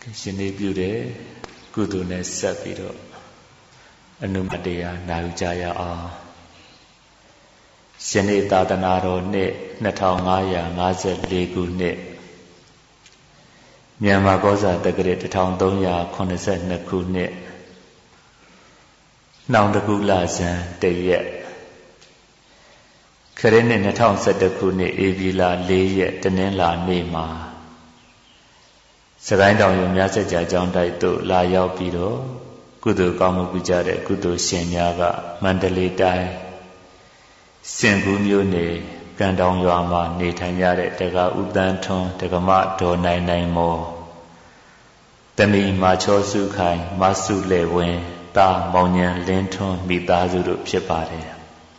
ရှင်နေပြုတဲ့ကုသိုလ်နဲ့ဆက်ပြီးတော့အနုမတရားနာယူကြရအောင်ရှင်နေသာသနာတော်နှစ်2554ခုနှစ်မြန်မာကောဇာတက္ကရာ1382ခုနှစ်နှောင်တကူလဇန်တရက်ခရစ်နှစ်2011ခုနှစ်ဧပြီလ4ရက်တနင်္လာနေ့မှာစကိုင်းတောင်ရုံမြတ်စကြာကျောင်းတိုက်သို့လာရောက်ပြီးတော့ကုသိုလ်ကောင်းမှုပြုကြတဲ့ကုသိုလ်ရှင်များကမန္တလေးတိုင်းစင်ကူးမြို့နယ်ကံတောင်ရွာမှာနေထိုင်ကြတဲ့တက္ကဦးတန်းထွန်းတက္ကမဒေါ်နိုင်နိုင်မောတမီမာချောစုခိုင်မဆုလေဝင်းတာမောင်ညံလင်းထွန်းမိသားစုတို့ဖြစ်ပါတယ်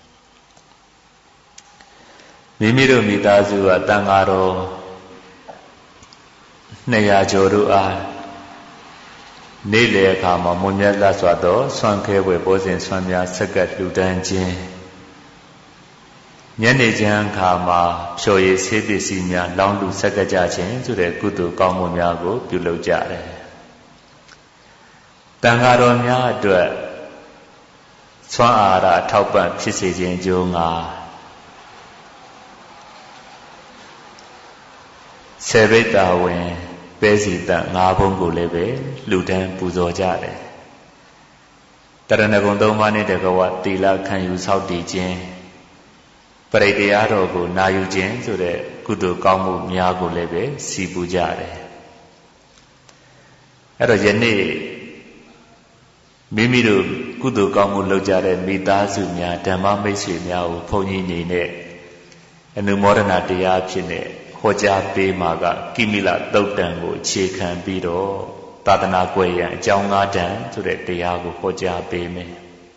မိမိတို့မိသားစုကတန်ဃာတော်200ကျော်တို့အားနေ့လေအခါမှာမွန်မြတ်လတ်စွာသောဆွမ်းခဲပွဲဘောဇဉ်ဆွမ်းများဆက်ကပ်လှူဒန်းခြင်းညနေချမ်းအခါမှာဖြော်ရည်ဆေးပစ္စည်းများလောင်းလူဆက်ကပ်ကြခြင်းဆိုတဲ့ကုသိုလ်ကောင်းမှုများကိုပြုလုပ်ကြတယ်တန်ဃာတော်များအတွက်ဆွမ်းအာဟာရထောက်ပံ့ဖြစ်စေခြင်းအကျိုးငါဆေဘိတ္တာဝင်ပဲစီတန်5ဘုံကိုလည်းပဲလှူဒန်းပူဇော်ကြတယ်တရဏဂုံ3ပါးနဲ့တကဝသီလခံယူဆောက်တည်ခြင်းပရိတရားတော်ကိုနာယူခြင်းဆိုတဲ့ကုသိုလ်ကောင်းမှုများကိုလည်းပဲစီပူကြတယ်အဲ့တော့ယနေ့မိမိတို့ကုသိုလ်ကောင်းမှုလုပ်ကြတဲ့မိသားစုများဓမ္မမိတ်ဆွေများကိုဘုန်းကြီးနေနဲ့အနုမောဒနာတရားဖြစ်နေဟောကြားပေးမှာကကိမိလသုတ်တံကိုအခြေခံပြီးတော့သာသနာ့ကွယ်ရန်အကြောင်း၅တန်ဆိုတဲ့တရားကိုဟောကြားပေးမယ်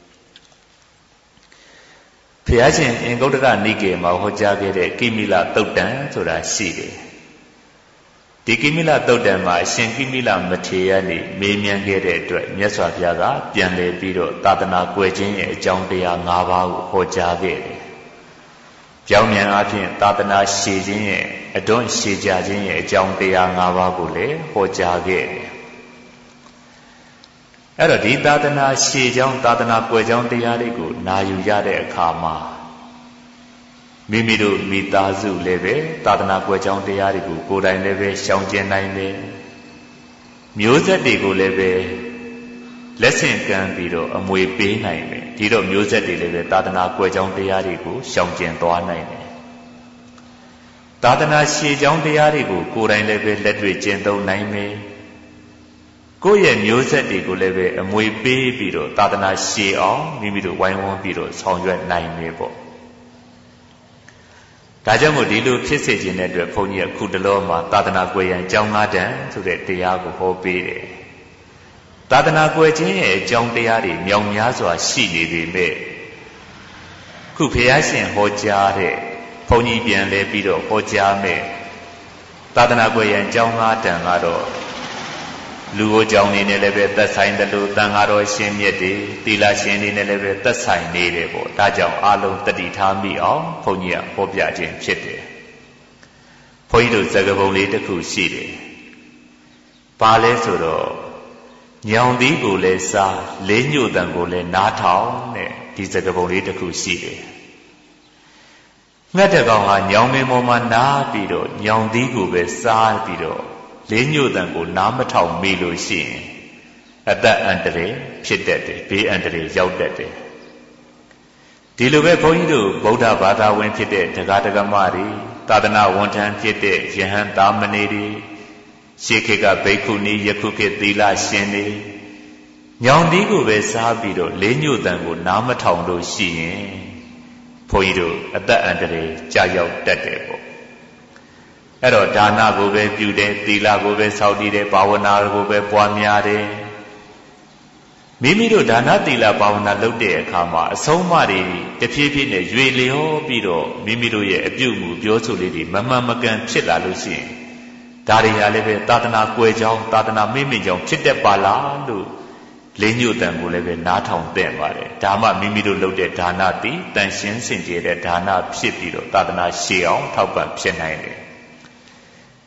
ဘုရားရှင်အင်္ဂုတ္တရနိကေမှာဟောကြားခဲ့တဲ့ကိမိလသုတ်တံဆိုတာရှိတယ်ဒီကိမိလသုတ်တံမှာအရှင်ကိမိလမထေရနေမေးမြန်းခဲ့တဲ့အတွက်မြတ်စွာဘုရားကပြန်လည်ပြီးတော့သာသနာ့ကွယ်ခြင်းရဲ့အကြောင်းတရား၅ပါးကိုဟောကြားခဲ့တယ်ကြောင်းမြန်အားဖြင့်သာသနာရှည်ခြင်းရဲ့အတွန်းရှည်ကြခြင်းရဲ့အကြောင်းတရား၅ပါးကိုလည်းဟောကြားခဲ့တယ်အဲ့တော့ဒီသာသနာရှည်ကြောင်းသာသနာကွယ်ကြောင်းတရားတွေကိုနာယူရတဲ့အခါမှာမိမိတို့မိသားစုလည်းပဲသာသနာကွယ်ကြောင်းတရားတွေကိုကိုယ်တိုင်လည်းပဲရှောင်ကျဉ်နိုင်တယ်မျိုးဆက်တွေကိုလည်းပဲလက်ဆင့်ကမ်းပြီးတော့အမွေပေးနိုင်တယ်ဒီတော့မျိုးဆက်တွေလည်းပဲသာသနာကွယ်ကြောင်းတရားတွေကိုရှောင်ကျဉ်သွားနိုင်တယ်သာသနာရှည်ကြောင်းတရားတွေကိုကိုယ်တိုင်လည်းပဲလက်တွေ့ကျင့်သုံးနိုင်မယ်ကိုယ့်ရဲ့မျိုးဆက်တွေကိုလည်းပဲအမွေပေးပြီးတော့သာသနာရှည်အောင်မိမိတို့ဝိုင်းဝန်းပြီးတော့ဆောင်ရွက်နိုင်မယ်ပေါ့ဒါကြောင့်မို့ဒီလိုဖြစ်စေခြင်းတဲ့အတွက်ဘုန်းကြီးအခုတလောမှာသာသနာကွယ်ရန်အကြောင်း၅တန်ဆိုတဲ့တရားကိုဟောပေးတယ်သာသနာကွယ်ခြင်းရဲ့အကြောင်းတရားတွေမြောက်များစွာရှိနေပေမဲ့ခုဘုရားရှင်ဟောကြားတဲ့ဘုန်းကြီးပြန်လဲပြီးတော့ဟောကြားမဲ့သာသနာကွယ်ရန်အကြောင်း၅တန်ကတော့လူကိုကြောင်းနေနဲ့လည်းပဲသက်ဆိုင်တယ်လို့တန်ဃာတော်ရှင်မြတ်တွေသီလရှင်တွေနဲ့လည်းပဲသက်ဆိုင်နေတယ်ပေါ့ဒါကြောင့်အလုံးတတိထားမိအောင်ဘုန်းကြီးကဟောပြခြင်းဖြစ်တယ်ဘုန်းကြီးတို့စကားပုံလေးတစ်ခုရှိတယ်ဘာလဲဆိုတော့ညောင်သီးကိုလည်းစားလေးညို့တံကိုလည်းနားထောင်တဲ့ဒီစကားပုံလေးတစ်ခုရှိတယ်ငှက်တကောင်ဟာညောင်မင်းပေါ်မှာနားပြီးတော့ညောင်သီးကိုပဲစားပြီးတော့လေးညို့တံကိုနားမထောင်မိလို့ရှိရင်အသက်အန္တရာယ်ဖြစ်တတ်တယ်ဘေးအန္တရာယ်ရောက်တတ်တယ်ဒီလိုပဲဘုန်းကြီးတို့ဗုဒ္ဓဘာသာဝင်ဖြစ်တဲ့တရားဓမ္မတွေသာသနာဝန်ထမ်းဖြစ်တဲ့ယဟန်သားမဏေတွေရှေးခေတ်ကဘိက္ခုနီယခုခေတ်သီလရှင်တွေညောင်သီးကိုပဲစားပြီးတော့လေးညို့တံကိုနားမထောင်လို့ရှိရင်ဘုန်းကြီးတို့အသက်အန္တရာယ်ကြာရောက်တတ်တယ်ပေါ့အဲ့တော့ဒါနကိုပဲပြုတယ်သီလကိုပဲစောင့်တည်တယ်ဘာဝနာကိုပဲပွားများတယ်မိမိတို့ဒါနသီလဘာဝနာလုပ်တဲ့အခါမှာအဆုံးအမတွေတဖြည်းဖြည်းနဲ့ရွေလျောပြီးတော့မိမိတို့ရဲ့အပြုအမူပြောဆိုလေးတွေမမှန်မကန်ဖြစ်လာလို့ရှိရင်ဒါတွေဟာလည်းပဲသာသနာကွယ်ကြောင်းသာသနာမိမိကြောင်းဖြစ်တတ်ပါလားလို့လေးညို့တံကိုလည်းပဲနားထောင်သင့်ပါတယ်ဒါမှမိမိတို့လုပ်တဲ့ဒါနသည်တန်ရှင်းစင်ကြယ်တဲ့ဒါနဖြစ်ပြီးတော့သာသနာရှည်အောင်ထောက်ပံ့ဖြစ်နိုင်တယ်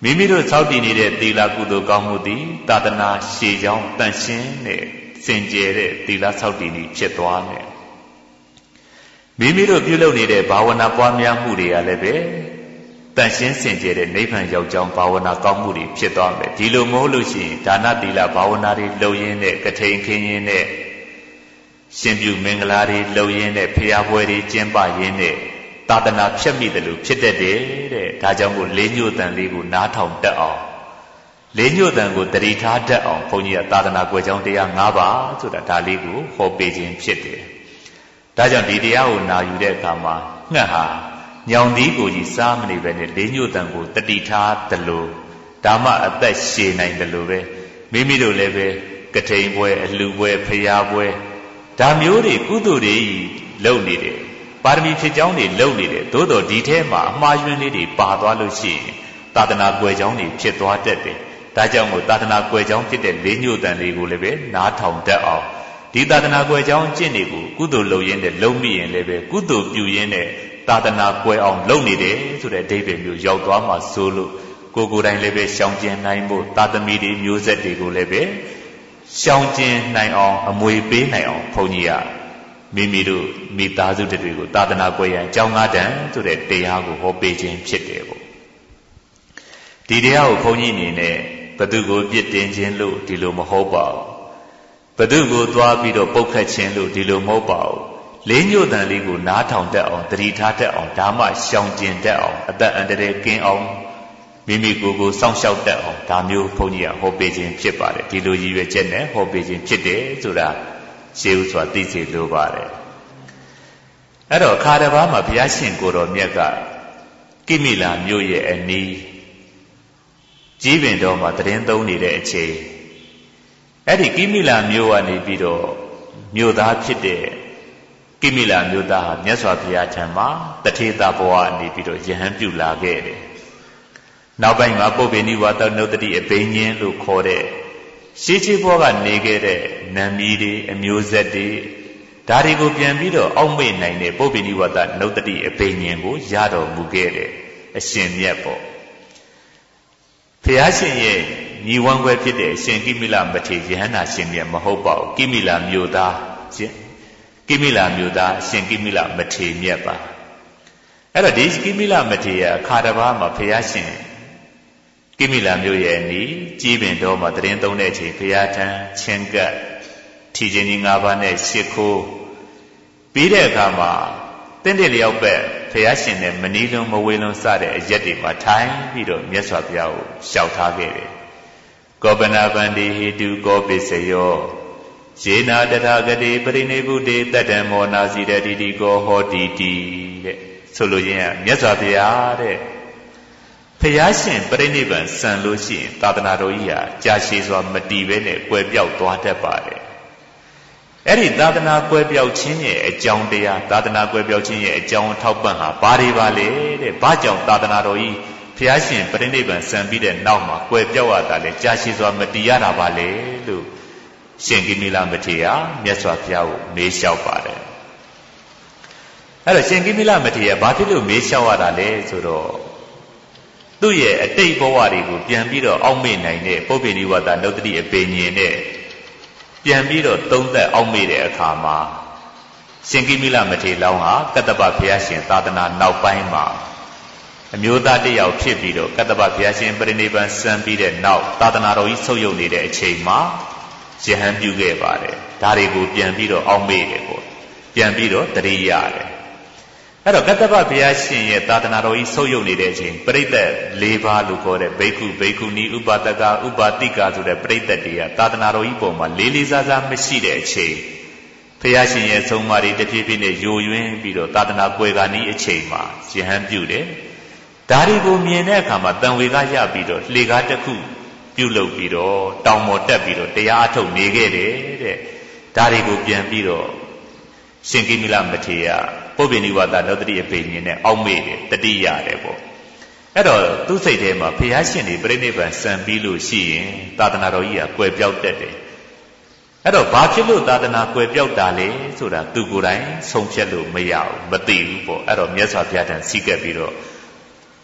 မိမိတို့စောင့်တည်နေတဲ့သီလကုသိုလ်ကောင်းမှုသည်သာသနာရှည်ကြောင်းတန်ရှင်းတဲ့စင်ကြယ်တဲ့သီလစောင့်တည်နည်းဖြစ်သွားမယ်မိမိတို့ပြုလုပ်နေတဲ့ဘာဝနာပွားများမှုတွေကလည်းပဲတန်ရှင်းစင်ကြယ်တဲ့နိဗ္ဗာန်ရောက်ကြောင်းဘာဝနာကောင်းမှုတွေဖြစ်သွားမယ်ဒီလိုမဟုတ်လို့ရှိရင်ဒါနသီလဘာဝနာတွေလုပ်ရင်းနဲ့ကထိန်ခင်းရင်းနဲ့ရှင်ပြုမင်္ဂလာတွေလုပ်ရင်းနဲ့ဖျားပွဲတွေကျင်းပရင်းနဲ့သာသနာဖြတ်မိတယ်လို့ဖြစ်တတ်တယ်တဲ့ဒါကြောင့်မို့လေးညို့တန်လေးကိုနားထောင်တတ်အောင်လေးညို့တန်ကိုတတိထားတတ်အောင်ဘုန်းကြီးကသာသနာကွယ်ကြောင်းတရား၅ပါးဆိုတာဒါလေးကိုဟောပေးခြင်းဖြစ်တယ်ဒါကြောင့်ဒီတရားကိုနာယူတဲ့အခါမှာငှက်ဟာညောင်သီးကိုကြီးစားမနေပဲနဲ့လေးညို့တန်ကိုတတိထားတယ်လို့ဒါမှအသက်ရှည်နိုင်တယ်လို့ပဲမိမိတို့လည်းပဲကထိန်ပွဲအလှပွဲဖျားပွဲဒါမျိုးတွေကုသိုလ်တွေလုပ်နေတယ်ပါရမီဖြစ်ကြောင်းတွေလုပ်နေတယ်သို့တော်ဒီထဲမှာအမှားယွင်းလေးတွေပါသွားလို့ရှိရင်သာသနာကွယ်ကြောင်းတွေဖြစ်သွားတတ်တယ်ဒါကြောင့်မို့သာသနာကွယ်ကြောင်းဖြစ်တဲ့လေးညို့တန်လေးကိုလည်းပဲနားထောင်တတ်အောင်ဒီသာသနာကွယ်ကြောင်းကျင့်တွေကိုကုသိုလ်လုပ်ရင်းနဲ့လုံးမိရင်လည်းပဲကုသိုလ်ပြုရင်းနဲ့သာသနာကွယ်အောင်လုပ်နေတယ်ဆိုတဲ့အဓိပ္ပာယ်မျိုးရောက်သွားမှဆိုလို့ကိုယ်တိုင်လည်းပဲရှောင်ကျဉ်နိုင်ဖို့သာသမီတွေမျိုးဆက်တွေကိုလည်းပဲရှောင်ကျဉ်နိုင်အောင်အမွေပေးနိုင်အောင်ဘုန်းကြီးကမိမိတို့မိသားစုတွေကိုသာသနာကွယ်ရန်ကျောင်း9တန်းဆိုတဲ့တရားကိုဟောပေးခြင်းဖြစ်တယ်ပေါ့ဒီတရားကိုဘုန်းကြီးအနေနဲ့ဘသူကိုပြစ်တင်ခြင်းလို့ဒီလိုမဟုတ်ပါဘူးဘသူကိုသွားပြီးတော့ပုတ်ခတ်ခြင်းလို့ဒီလိုမဟုတ်ပါဘူးလေးညို့တန်လေးကိုနားထောင်တတ်အောင်တတိထားတတ်အောင်ဒါမှရှောင်ကျဉ်တတ်အောင်အသက်အန္တရာယ်ကင်းအောင်မိမိကိုယ်ကိုစောင့်ရှောက်တတ်အောင်ဒါမျိုးဘုန်းကြီးကဟောပေးခြင်းဖြစ်ပါတယ်ဒီလိုရည်ရွယ်ချက်နဲ့ဟောပေးခြင်းဖြစ်တယ်ဆိုတာရှေးဥစွာသိစေလိုပါတယ်အဲ့တော့ခါတစ်ပါးမှာဘုရားရှင်ကိုယ်တော်မြတ်ကကိမိလာမြို့ရဲ့အနီးကြီးပင်တော်မှာတရင်သုံးနေတဲ့အချိန်အဲ့ဒီကိမိလာမြို့ကနေပြီးတော့မြို့သားဖြစ်တဲ့ကိမိလာမြို့သားဟာမြတ်စွာဘုရားထံမှာတထေသာဘဝအနေပြီးတော့ယဟန်ပြုလာခဲ့တယ်နောက်ပိုင်းမှာပုပ္ပေနိဝါဒနုတ္တိအဘိညာဉ်လို့ခေါ်တဲ့ရှေးချေဘောကနေခဲ့တဲ့နာမည်တွေအမျိုးဆက်တွေဒါတွေကိုပြန်ပြီးတော့အောက်မေ့နိုင်တဲ့ပုပ္ပေနိဝါဒနုတ္တိအဘိညာဉ်ကိုရတော်မူခဲ့တဲ့အရှင်မြတ်ပေါ့ဘုရားရှင်ရဲ့ညီဝမ်းခွဲဖြစ်တဲ့အရှင်ကိမိလမထေရဟန္တာရှင်မြတ်မဟုတ်ပါဘူးကိမိလာမြို့သားကိမိလာမြို့သားရှင်ကိမိလမထေရမြတ်ပါအဲ့တော့ဒီကိမိလမထေရအခါတစ်ပါးမှာဘုရားရှင်ကိမိလာမြို့ရဲ့အနီးကြီးပင်တော်မှာတရင်သုံးတဲ့အချိန်ဘုရားထံချင်းကပ်ထီချင်းကြီး၅ပါးနဲ့ရှ िख ိုးပြီးတဲ့အခါမှာတင့်တယ်လျောက်ပဲဘုရားရှင်နဲ့မနီးလုံးမဝေးလုံးစတဲ့အရက်တွေမှာထိုင်ပြီးတော့မြတ်စွာဘုရားကိုလျှောက်ထားခဲ့တယ်ကောပနာဗန္တိဟိတုကောပိစယောယေနာတထာဂတိပရိနိဗ္ဗုတေတတ္တမောနာစီတတိတိကောဟောတိတိတဲ့ဆိုလိုရင်းကမြတ်စွာဘုရားတဲ့ဘုရားရှင်ပြိဋိဘံဆံလို့ရှိရင်သာသနာတော်ကြီးဟာကြာရှည်စွာမတည်ဘဲနဲ့ကွယ်ပြောက်သွားတတ်ပါတယ်အဲ့ဒီသာသနာကွယ်ပြောက်ခြင်းရဲ့အကြောင်းတရားသာသနာကွယ်ပြောက်ခြင်းရဲ့အကြောင်းထောက်ပံ့ဟာဘာတွေပါလဲတဲ့ဘာကြောင့်သာသနာတော်ကြီးဘုရားရှင်ပြိဋိဘံဆံပြီးတဲ့နောက်မှာကွယ်ပြောက်ရတာလဲကြာရှည်စွာမတည်ရတာပါလေလို့ရှင်ကိမိလမထေရမြတ်စွာဘုရားကိုမေးလျှောက်ပါတယ်အဲ့တော့ရှင်ကိမိလမထေရဘာဖြစ်လို့မေးလျှောက်ရတာလဲဆိုတော့သူ့ရဲ့အတိတ်ဘဝတွေကိုပြန်ပြီးတော့အောက်မေ့နိုင်တဲ့ပုပ္ပေနိဝါဒနုတ္တိအပင်ញင်နဲ့ပြန်ပြီးတော့သုံးသက်အောက်မေ့တဲ့အခါမှာရှင်ကိမိလမထေရလောင်းဟာကတ္တပဘုရားရှင်သာသနာနောက်ပိုင်းမှာအမျိုးသားတစ်ယောက်ဖြစ်ပြီးတော့ကတ္တပဘုရားရှင်ပြိဋိဘံစံပြီးတဲ့နောက်သာသနာတော်ကြီးဆုတ်ယုတ်နေတဲ့အချိန်မှာယဟန်ပြုခဲ့ပါတယ်ဒါတွေကိုပြန်ပြီးတော့အောက်မေ့တယ်ပေါ့ပြန်ပြီးတော့တရိရတယ်အဲ့တော့ကတ္တပဘုရားရှင်ရဲ့သာသနာတော်ကြီးဆုတ်ယုတ်နေတဲ့အချိန်ပရိသတ်၄ပါးလို့ခေါ်တဲ့ဘိက္ခုဘိက္ခုနီဥပဒကဥပါတိကဆိုတဲ့ပရိသတ်တွေကသာသနာတော်ကြီးပုံမှာလေးလေးစားစားမရှိတဲ့အချိန်ဘုရားရှင်ရဲ့ဆုံးမတွေတဖြည်းဖြည်းနဲ့ယိုယွင်းပြီးတော့သာသနာကွယ်ကာနီးအချိန်မှာယဟန်ပြုတယ်ဒါတွေကိုမြင်တဲ့အခါမှာတန်ဝေကရပြီးတော့လှေကားတစ်ခုပြုတ်လုပ်ပြီးတော့တောင်ပေါ်တက်ပြီးတော့တရားအထုတ်နေခဲ့တယ်တဲ့ဒါတွေကိုပြန်ပြီးတော့ရှင်ကိမိလမထေရပုပ္ပေနိဝါဒနုတ္တိအပင်ញင်နဲ့အောက်မေ့တယ်တတိရတယ်ပေါ့အဲ့တော့သူ့စိတ်ထဲမှာဘုရားရှင်တွေပြိဋိဘံစံပြီးလို့ရှိရင်သာသနာတော်ကြီးကကွယ်ပြောက်တတ်တယ်အဲ့တော့ဘာဖြစ်လို့သာသနာကွယ်ပြောက်တာလဲဆိုတာသူကိုယ်တိုင်ဆုံးဖြတ်လို့မရဘူးမသိဘူးပေါ့အဲ့တော့မြတ်စွာဘုရားထံစီကပ်ပြီးတော့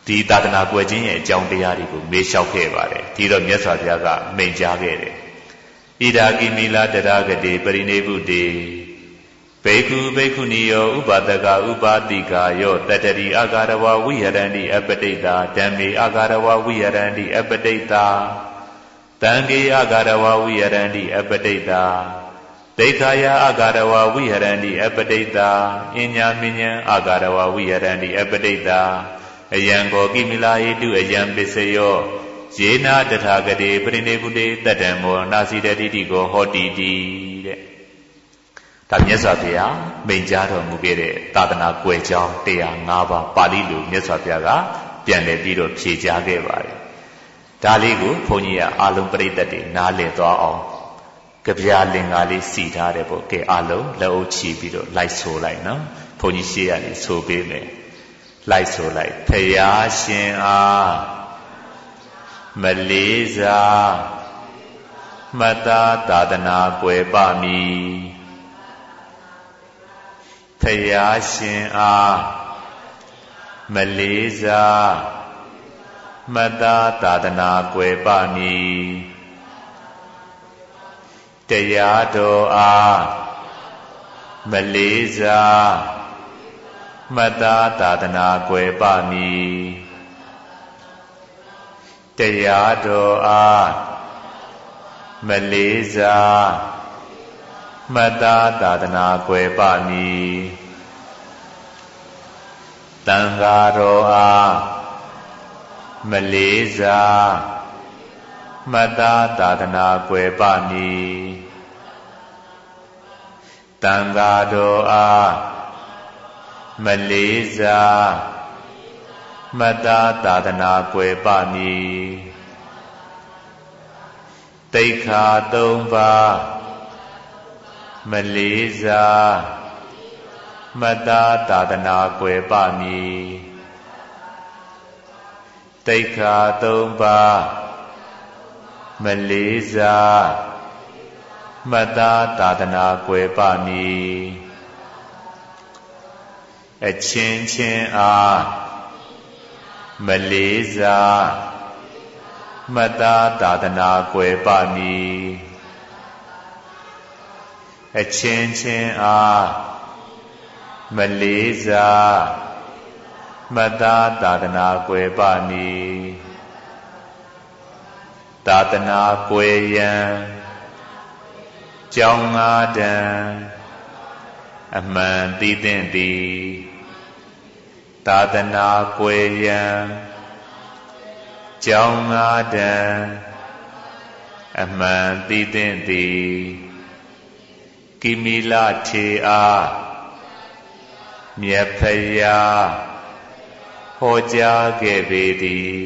ဒီသာသနာကွယ်ခြင်းရဲ့အကြောင်းတရားတွေကိုမေးလျှောက်ခဲ့ပါတယ်ဒီတော့မြတ်စွာဘုရားကမိန့်ကြားခဲ့တယ်ဣဒာကိမိလာတရာဂတိပရိနိဗ္ဗုတေဘေကုဘေကုဏီယောဥပါဒကဥပါတိကာယောတတ္တရိအာဂါရဝဝိဟရန္တိအပတိတာဓမ္မေအာဂါရဝဝိဟရန္တိအပတိတာတံဃေအာဂါရဝဝိဟရန္တိအပတိတာဒိဋ္ဌာယအာဂါရဝဝိဟရန္တိအပတိတာအညမဉ္ဇံအာဂါရဝဝိဟရန္တိအပတိတာအယံကောကိမိလာဟိတုအယံပစ္စယောယေနာတထာဂတိပရိနိဗ္ဗုတေတတ္တံမောနာစီတတိတိကိုဟောတိတိတဲ့ဒါမြတ်စွာဘုရားမိန့်ကြားတော်မူခဲ့တဲ့သာသနာကွယ်ကြောင်း105ပါးပါဠိလိုမြတ်စွာဘုရားကပြန်လည်ပြီးတော့ဖြေကြားခဲ့ပါတယ်ဒါလေးကိုဘုန်းကြီးကအာလုံးပရိသတ်တွေနားလည်သွားအောင်ကြပြလင်္ကာလေးစီထားတယ်ပေါ့ကဲအာလုံးလက်အုပ်ချီပြီးတော့လိုက်ဆိုလိုက်နော်ဘုန်းကြီးရှေ့ကနေဆိုပေးမယ်လိုက်ဆိုလိုက်ဖယားရှင်အားမလေးစားမတ္တသာသနာကွယ်ပမည်ဖယားရှင်အားမလေးစားမတ္တသာသနာကွယ်ပမည်တရားတော်အားမလေးစားမတ္တသာသနာကွယ်ပမည်တရားတော်အားမလေးစားမတ္တသာသနာကွယ်ပမည်တန်ဃာတော်အားမလေးစားမတ္တသာသနာကွယ်ပမည်တန်ဃာတော်အားမလေးစားမတ္တသာသနာကွယ်ပမည်တိက္ခာ3ပါးမလေးစားမတ္တသာသနာကွယ်ပမည်တိက္ခာ3ပါးမလေးစားမတ္တသာသနာကွယ်ပမည်အချင်းချင်းအားမလေးစားမတ္တသာသနာကွယ်ပမည်အချင်းချင်းအားမလေးစားမတ္တသာသနာကွယ်ပမည်သာသနာကွယ်ရန်ကြောင်း5တန်အမှန်သိသင့်သည်သာသနာကွယ်ရန်ကြောင်း5တန်အမှန်သိသင့်သည်ကိမိလထေအားမြတ်ဖယားဟောကြားခဲ့ပေသည်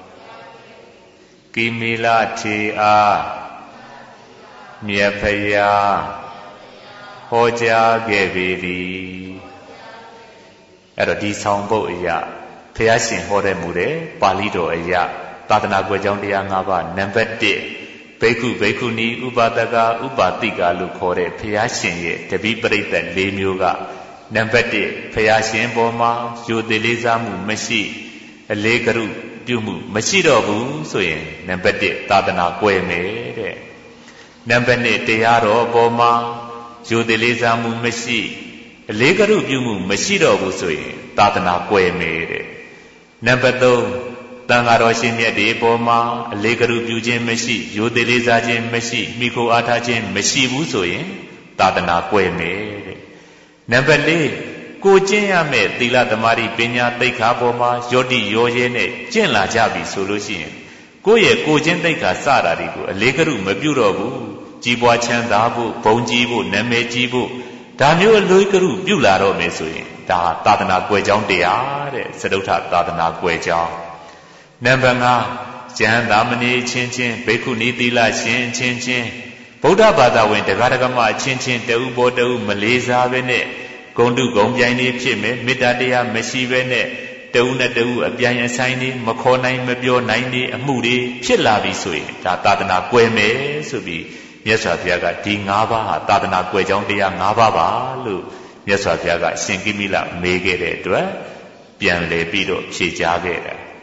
ကိမိလထေအားမြတ်ဖယားဟောကြားခဲ့ပေသည်အဲ့တော့ဒီဆောင်ပုဒ်အရာဘုရားရှင်ဟောတော်မူတဲ့ပါဠိတော်အရာသာသနာ့ကွယ်ကြောင်းတရား5ပါးနံပါတ်1ဘိက္ခုဘိက္ခုနီဥပါဒကဥပါတိကလို့ခေါ်တဲ့ဘုရားရှင်ရဲ့တပိပရိသတ်၄မျိုးကနံပါတ်1ဘုရားရှင်ပေါ်မှာယိုသေးလေးစားမှုမရှိအလေးကရုပြုမှုမရှိတော့ဘူးဆိုရင်နံပါတ်1သာသနာကွယ်မယ်တဲ့နံပါတ်2တရားတော်ပေါ်မှာယိုသေးလေးစားမှုမရှိအလေးကရုပြုမှုမရှိတော့ဘူးဆိုရင်သာသနာကွယ်မယ်တဲ့နံပါတ်3တန်ဃာတော်ရှင်မြတ်တွေပေါ်မှာအလေးကရုပြုခြင်းမရှိယိုသေးလေးစားခြင်းမရှိမိခိုအားထားခြင်းမရှိဘူးဆိုရင်သာသနာကွယ်မယ်တဲ့နံပါတ်4ကိုကျင့်ရမယ့်သီလသမာဓိပညာသိက္ခာပေါ်မှာယောတိယောရဲနဲ့ကျင့်လာကြပြီဆိုလို့ရှိရင်ကိုယ့်ရဲ့ကိုကျင့်သိက္ခာစတာတွေကိုအလေးကရုမပြုတော့ဘူးကြီးပွားချမ်းသာဖို့ဘုံကြီးဖို့နာမည်ကြီးဖို့ဒါမျိုးအလေးကရုပြုလာတော့မယ်ဆိုရင်ဒါသာသနာကွယ်ကြောင်းတရားတဲ့စတုထသာသနာကွယ်ကြောင်းနံပါတ်5ကျမ်းသာမဏေချင်းချင်းဘိက္ခုနီသီလရှင်ချင်းချင်းဗုဒ္ဓဘာသာဝင်တရားဓမ္မချင်းချင်းတဦးပေါ်တဦးမလေးစားပဲနဲ့ဂုဏ်တုဂုံပြိုင်နေဖြစ်မယ်မေတ္တာတရားမရှိပဲနဲ့တဦးနဲ့တဦးအပြိုင်အဆိုင်နေမခေါ်နိုင်မပြောနိုင်နေအမှုတွေဖြစ်လာပြီဆိုရင်ဒါသာသနာကွယ်မယ်ဆိုပြီးမြတ်စွာဘုရားကဒီ5ပါးဟာသာသနာကွယ်ကြောင်းတရား5ပါးပါလို့မြတ်စွာဘုရားကရှင်ကိမိလမေးခဲ့တဲ့အတွက်ပြန်လည်ပြီးတော့ဖြေကြားခဲ့တာ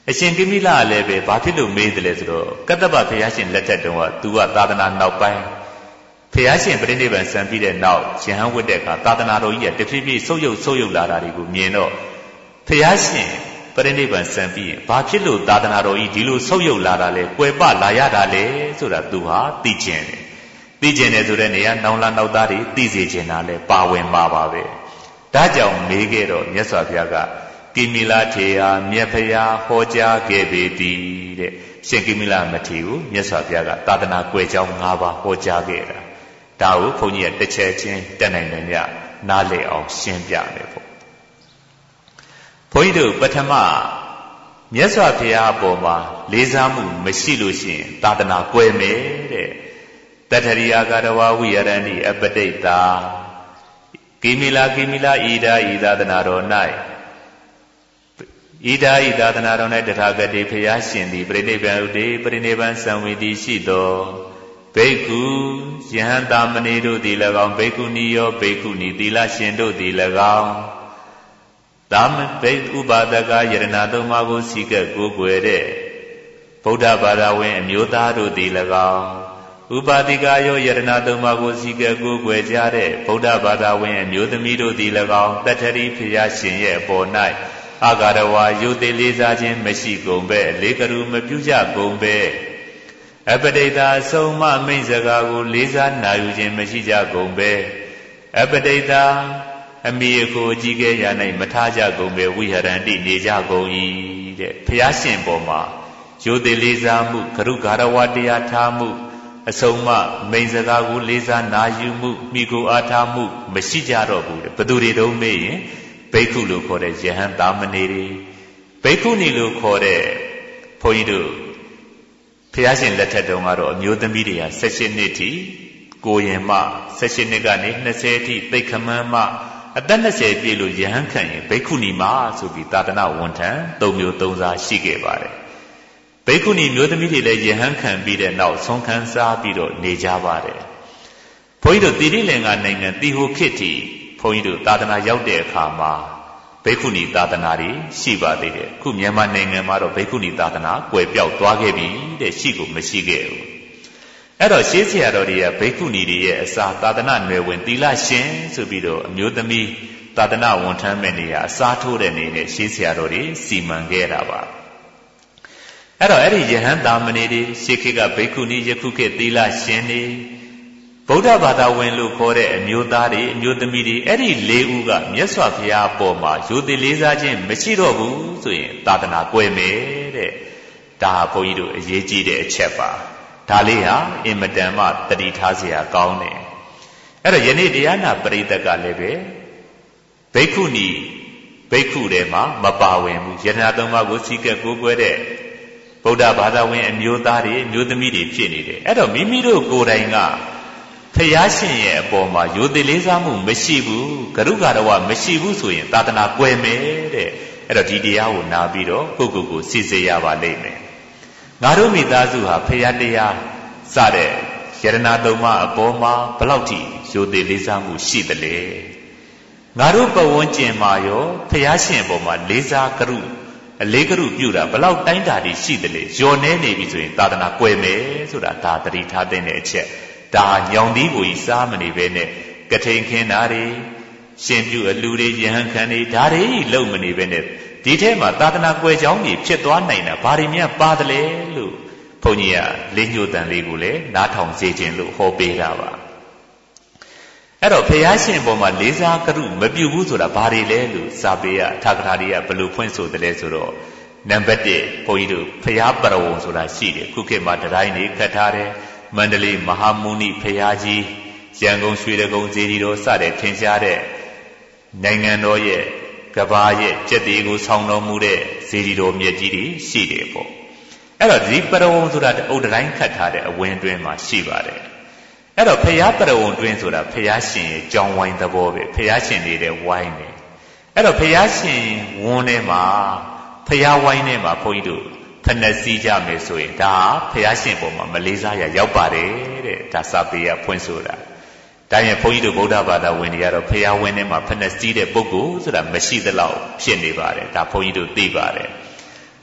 အရှင်ကိမိလလည်းပဲဘာဖြစ်လို့မေးတယ်လဲဆိုတော့ကတ္တဗဘုရားရှင်လက်ထက်တုန်းကသူကသာသနာနောက်ပိုင်းဘုရားရှင်ပြိဋိဘံစံပြီးတဲ့နောက်ယဟန်ဝတ်တဲ့အခါသာသနာတော်ကြီးကတဖြည်းဖြည်းဆုပ်ယုပ်လာတာတွေကိုမြင်တော့ဘုရားရှင်ပြိဋိဘံစံပြီးရင်ဘာဖြစ်လို့သာသနာတော်ကြီးဒီလိုဆုပ်ယုပ်လာတာလဲကွယ်ပလာရတာလဲဆိုတာသူဟာသိကျင်တယ်ဆိုတဲ့နေရာနောင်လာနောက်သားတွေသိစေချင်တာလဲပါဝင်ပါပဲဒါကြောင့်မေးခဲ့တော့မြတ်စွာဘုရားကကိမိလထေယမြတ်ဖရာဟောကြားခဲ့ပေသည်တဲ့ရှင်ကိမိလမထေရကိုမြတ်စွာဘုရားကသာသနာကွယ်ကြောင်း၅ပါးဟောကြားခဲ့တာဒါကိုဘုန်းကြီးကတစ်ချက်ချင်းတက်နိုင်တယ်မြနားလည်အောင်ရှင်းပြမယ်ပေါ့ဘုန်းကြီးတို့ပထမမြတ်စွာဘုရားအပေါ်မှာလေးစားမှုမရှိလို့ရှိရင်သာသနာကွယ်မယ်တဲ့တထရိယာကရဝဝိရဏိအပတိတ်တာကိမိလဤသာသနာတော်၌ဤသာသနာတော်၌တထာဂတိဘုရားရှင်သည်ပြိဋိဘံဥဒေပြိဋိဘံစံဝေတိရှိသောဘိက္ခုယဟန်တာမဏေတို့သည်၎င်းဘိက္ခုနီယောဘိက္ခုနီသီလရှင်တို့သည်၎င်းသာမဘိက္ဥပါဒကယရဏသုံးပါးကိုစီကပ်ကိုးကွယ်တဲ့ဗုဒ္ဓဘာသာဝင်အမျိုးသားတို့သည်၎င်းဥပါတိကယောယရဏသုံးပါးကိုစီကပ်ကိုးကွယ်ကြတဲ့ဗုဒ္ဓဘာသာဝင်အမျိုးသမီးတို့သည်၎င်းတထရိဘုရားရှင်ရဲ့အပေါ်၌အာဂရဝါယုတိလေးစားခြင်းမရှိကုန်ပဲလေးကရုမပြုကြကုန်ပဲအပတိတာအဆုံးမမိန့်စကားကိုလေးစားနာယူခြင်းမရှိကြကုန်ပဲအပတိတာအမိအကိုအကြီးကဲရ၌မထားကြကုန်ပဲဝိဟရန္တိနေကြကုန်၏တဲ့ဘုရားရှင်ပေါ်မှာယုတိလေးစားမှုကရုဂါရဝတရားထားမှုအဆုံးမမိန့်စကားကိုလေးစားနာယူမှုမိကိုအားထားမှုမရှိကြတော့ဘူးတဲ့ဘသူတွေတုံးမေးရင်ဘိက္ခုလို့ခေါ်တဲ့ယဟန်သာမဏေတွေဘိက္ခုနီလို့ခေါ်တဲ့ဘုန်းကြီးတို့ဘုရားရှင်လက်ထက်တုန်းကတော့အမျိုးသမီးတွေက18နှစ်ထိကိုရင်မ18နှစ်ကနေ20ထိသိက္ခမန်းမအသက်20ပြည့်လို့ယဟန်ခံရင်ဘိက္ခုနီမဆိုပြီးသာသနာဝန်ထမ်း၃မျိုး၃စားရှိခဲ့ပါတယ်ဘိက္ခုနီမျိုးသမီးတွေလည်းယဟန်ခံပြီးတဲ့နောက်ဆုံးခံစားပြီးတော့နေကြပါတယ်ဘုန်းကြီးတို့တိရိလင်္ကာနိုင်ငံတီဟိုခေတ်ထိဘုန်းကြီးတို့သာသနာရောက်တဲ့အခါမှာဘိက္ခုနီသာသနာတွေရှိပါသေးတယ်ခုမြန်မာနိုင်ငံမှာတော့ဘိက္ခုနီသာသနာကွယ်ပြောက်သွားခဲ့ပြီတဲ့ရှိကိုမရှိခဲ့ဘူးအဲ့တော့ရှေးဆရာတော်တွေကဘိက္ခုနီတွေရဲ့အစာသာသနာ့နယ်ဝင်သီလရှင်ဆိုပြီးတော့အမျိုးသမီးသာသနာဝန်ထမ်းမဲ့နေရအစားထိုးတဲ့နေနဲ့ရှေးဆရာတော်တွေစီမံခဲ့တာပါအဲ့တော့အဲ့ဒီယဟန်သာမဏေတွေရှေးခေတ်ကဘိက္ခုနီယခုခေတ်သီလရှင်တွေဗုဒ္ဓဘာသာဝင်လို့ခေါ်တဲ့အမျိုးသားတွေအမျိုးသမီးတွေအဲ့ဒီ၄ဦးကမြတ်စွာဘုရားအပေါ်မှာယုတိလေးစားခြင်းမရှိတော့ဘူးဆိုရင်သာသနာကွယ်မယ်တဲ့ဒါဟာဘုန်းကြီးတို့အရေးကြီးတဲ့အချက်ပါဒါလေးဟာအင်မတန်မှတတိထားเสียကောင်းတယ်အဲ့တော့ယနေ့တရားနာပရိသတ်ကလည်းပဲဘိက္ခုနီဘိက္ခုထဲမှာမပါဝင်ဘူးယတနာသုံးပါးကိုစီကပ်ကိုးကွယ်တဲ့ဗုဒ္ဓဘာသာဝင်အမျိုးသားတွေအမျိုးသမီးတွေဖြစ်နေတယ်အဲ့တော့မိမိတို့ကိုယ်တိုင်ကဘုရားရှင်ရဲ့အပေါ်မှာယုတိလေးစားမှုမရှိဘူးကရုဂါရဝမရှိဘူးဆိုရင်သာသနာကွယ်မယ်တဲ့အဲ့တော့ဒီတရားကိုနာပြီးတော့ကိုယ့်ကိုယ်စစ်ဆေးရပါလိမ့်မယ်ငါတို့မိသားစုဟာဘုရားတရားစတဲ့ယရဏသုံးပါးအပေါ်မှာဘလောက်ထိယုတိလေးစားမှုရှိသလဲငါတို့ပဝန်းကျင်မှာရောဘုရားရှင်အပေါ်မှာလေးစားကရုအလေးကရုပြုတာဘလောက်တိုင်းတာတွေရှိသလဲညော်နေနေပြီဆိုရင်သာသနာကွယ်မယ်ဆိုတာဒါသတိထားတဲ့အချက်ဒါညောင်သီးကိုကြီးစားမနေပဲနဲ့ကထိန်ခင်းတာတွေရှင်ပြုအလူတွေယဟန်ခံတွေဒါတွေလုံမနေပဲနဲ့ဒီထဲမှာသာသနာကွယ်ကြောင်းကြီးဖြစ်သွားနိုင်တာဘာတွေများပါတယ်လဲလို့ဘုန်းကြီးကလေးညိုတန်လေးကိုလည်းနားထောင်စေခြင်းလို့ဟောပေးတာပါအဲ့တော့ဘုရားရှင်ပေါ်မှာလေးစားကရုမပြုဘူးဆိုတာဘာတွေလဲလို့စာပေကထာဂထာတွေကဘယ်လိုဖွင့်ဆိုတယ်လဲဆိုတော့နံပါတ်1ဘုန်းကြီးတို့ဘုရားပရဝုံဆိုတာရှိတယ်ခုခေတ်မှာတိုင်းတွေခတ်ထားတယ်မန္တလေးမဟာမုနိဘုရားကြီးရန်ကုန်ရွှေတကုံစေတီတော်စတဲ့ထင်ရှားတဲ့နိုင်ငံတော်ရဲ့ကဘာရဲ့ကျက်သေးကိုဆောင်းတော်မူတဲ့စေတီတော်မြတ်ကြီးတွေရှိတယ်ပေါ့အဲ့တော့ဒီပရဝုံဆိုတာအုတ်တိုင်းခတ်ထားတဲ့အဝင်းတွင်းမှာရှိပါတယ်အဲ့တော့ဘုရားပရဝုံတွင်းဆိုတာဘုရားရှင်ရဲ့ကြောင်းဝိုင်းသဘောပဲဘုရားရှင်နေတဲ့ဝိုင်းပဲအဲ့တော့ဘုရားရှင်ဝန်းထဲမှာဘုရားဝိုင်းထဲမှာဘုန်းကြီးတို့ဖဏစီးကြမယ်ဆိုရင်ဒါဘုရားရှင်ပေါ်မှာမလေးစားရရောက်ပါတယ်တဲ့ဒါစာပေကဖွင့်ဆိုတာဒါရင်ဘုန်းကြီးတို့ဗုဒ္ဓဘာသာဝင်တွေကတော့ဘုရားဝင်းထဲမှာဖဏစီးတဲ့ပုဂ္ဂိုလ်ဆိုတာမရှိသလောက်ဖြစ်နေပါတယ်ဒါဘုန်းကြီးတို့သိပါတယ်ဘ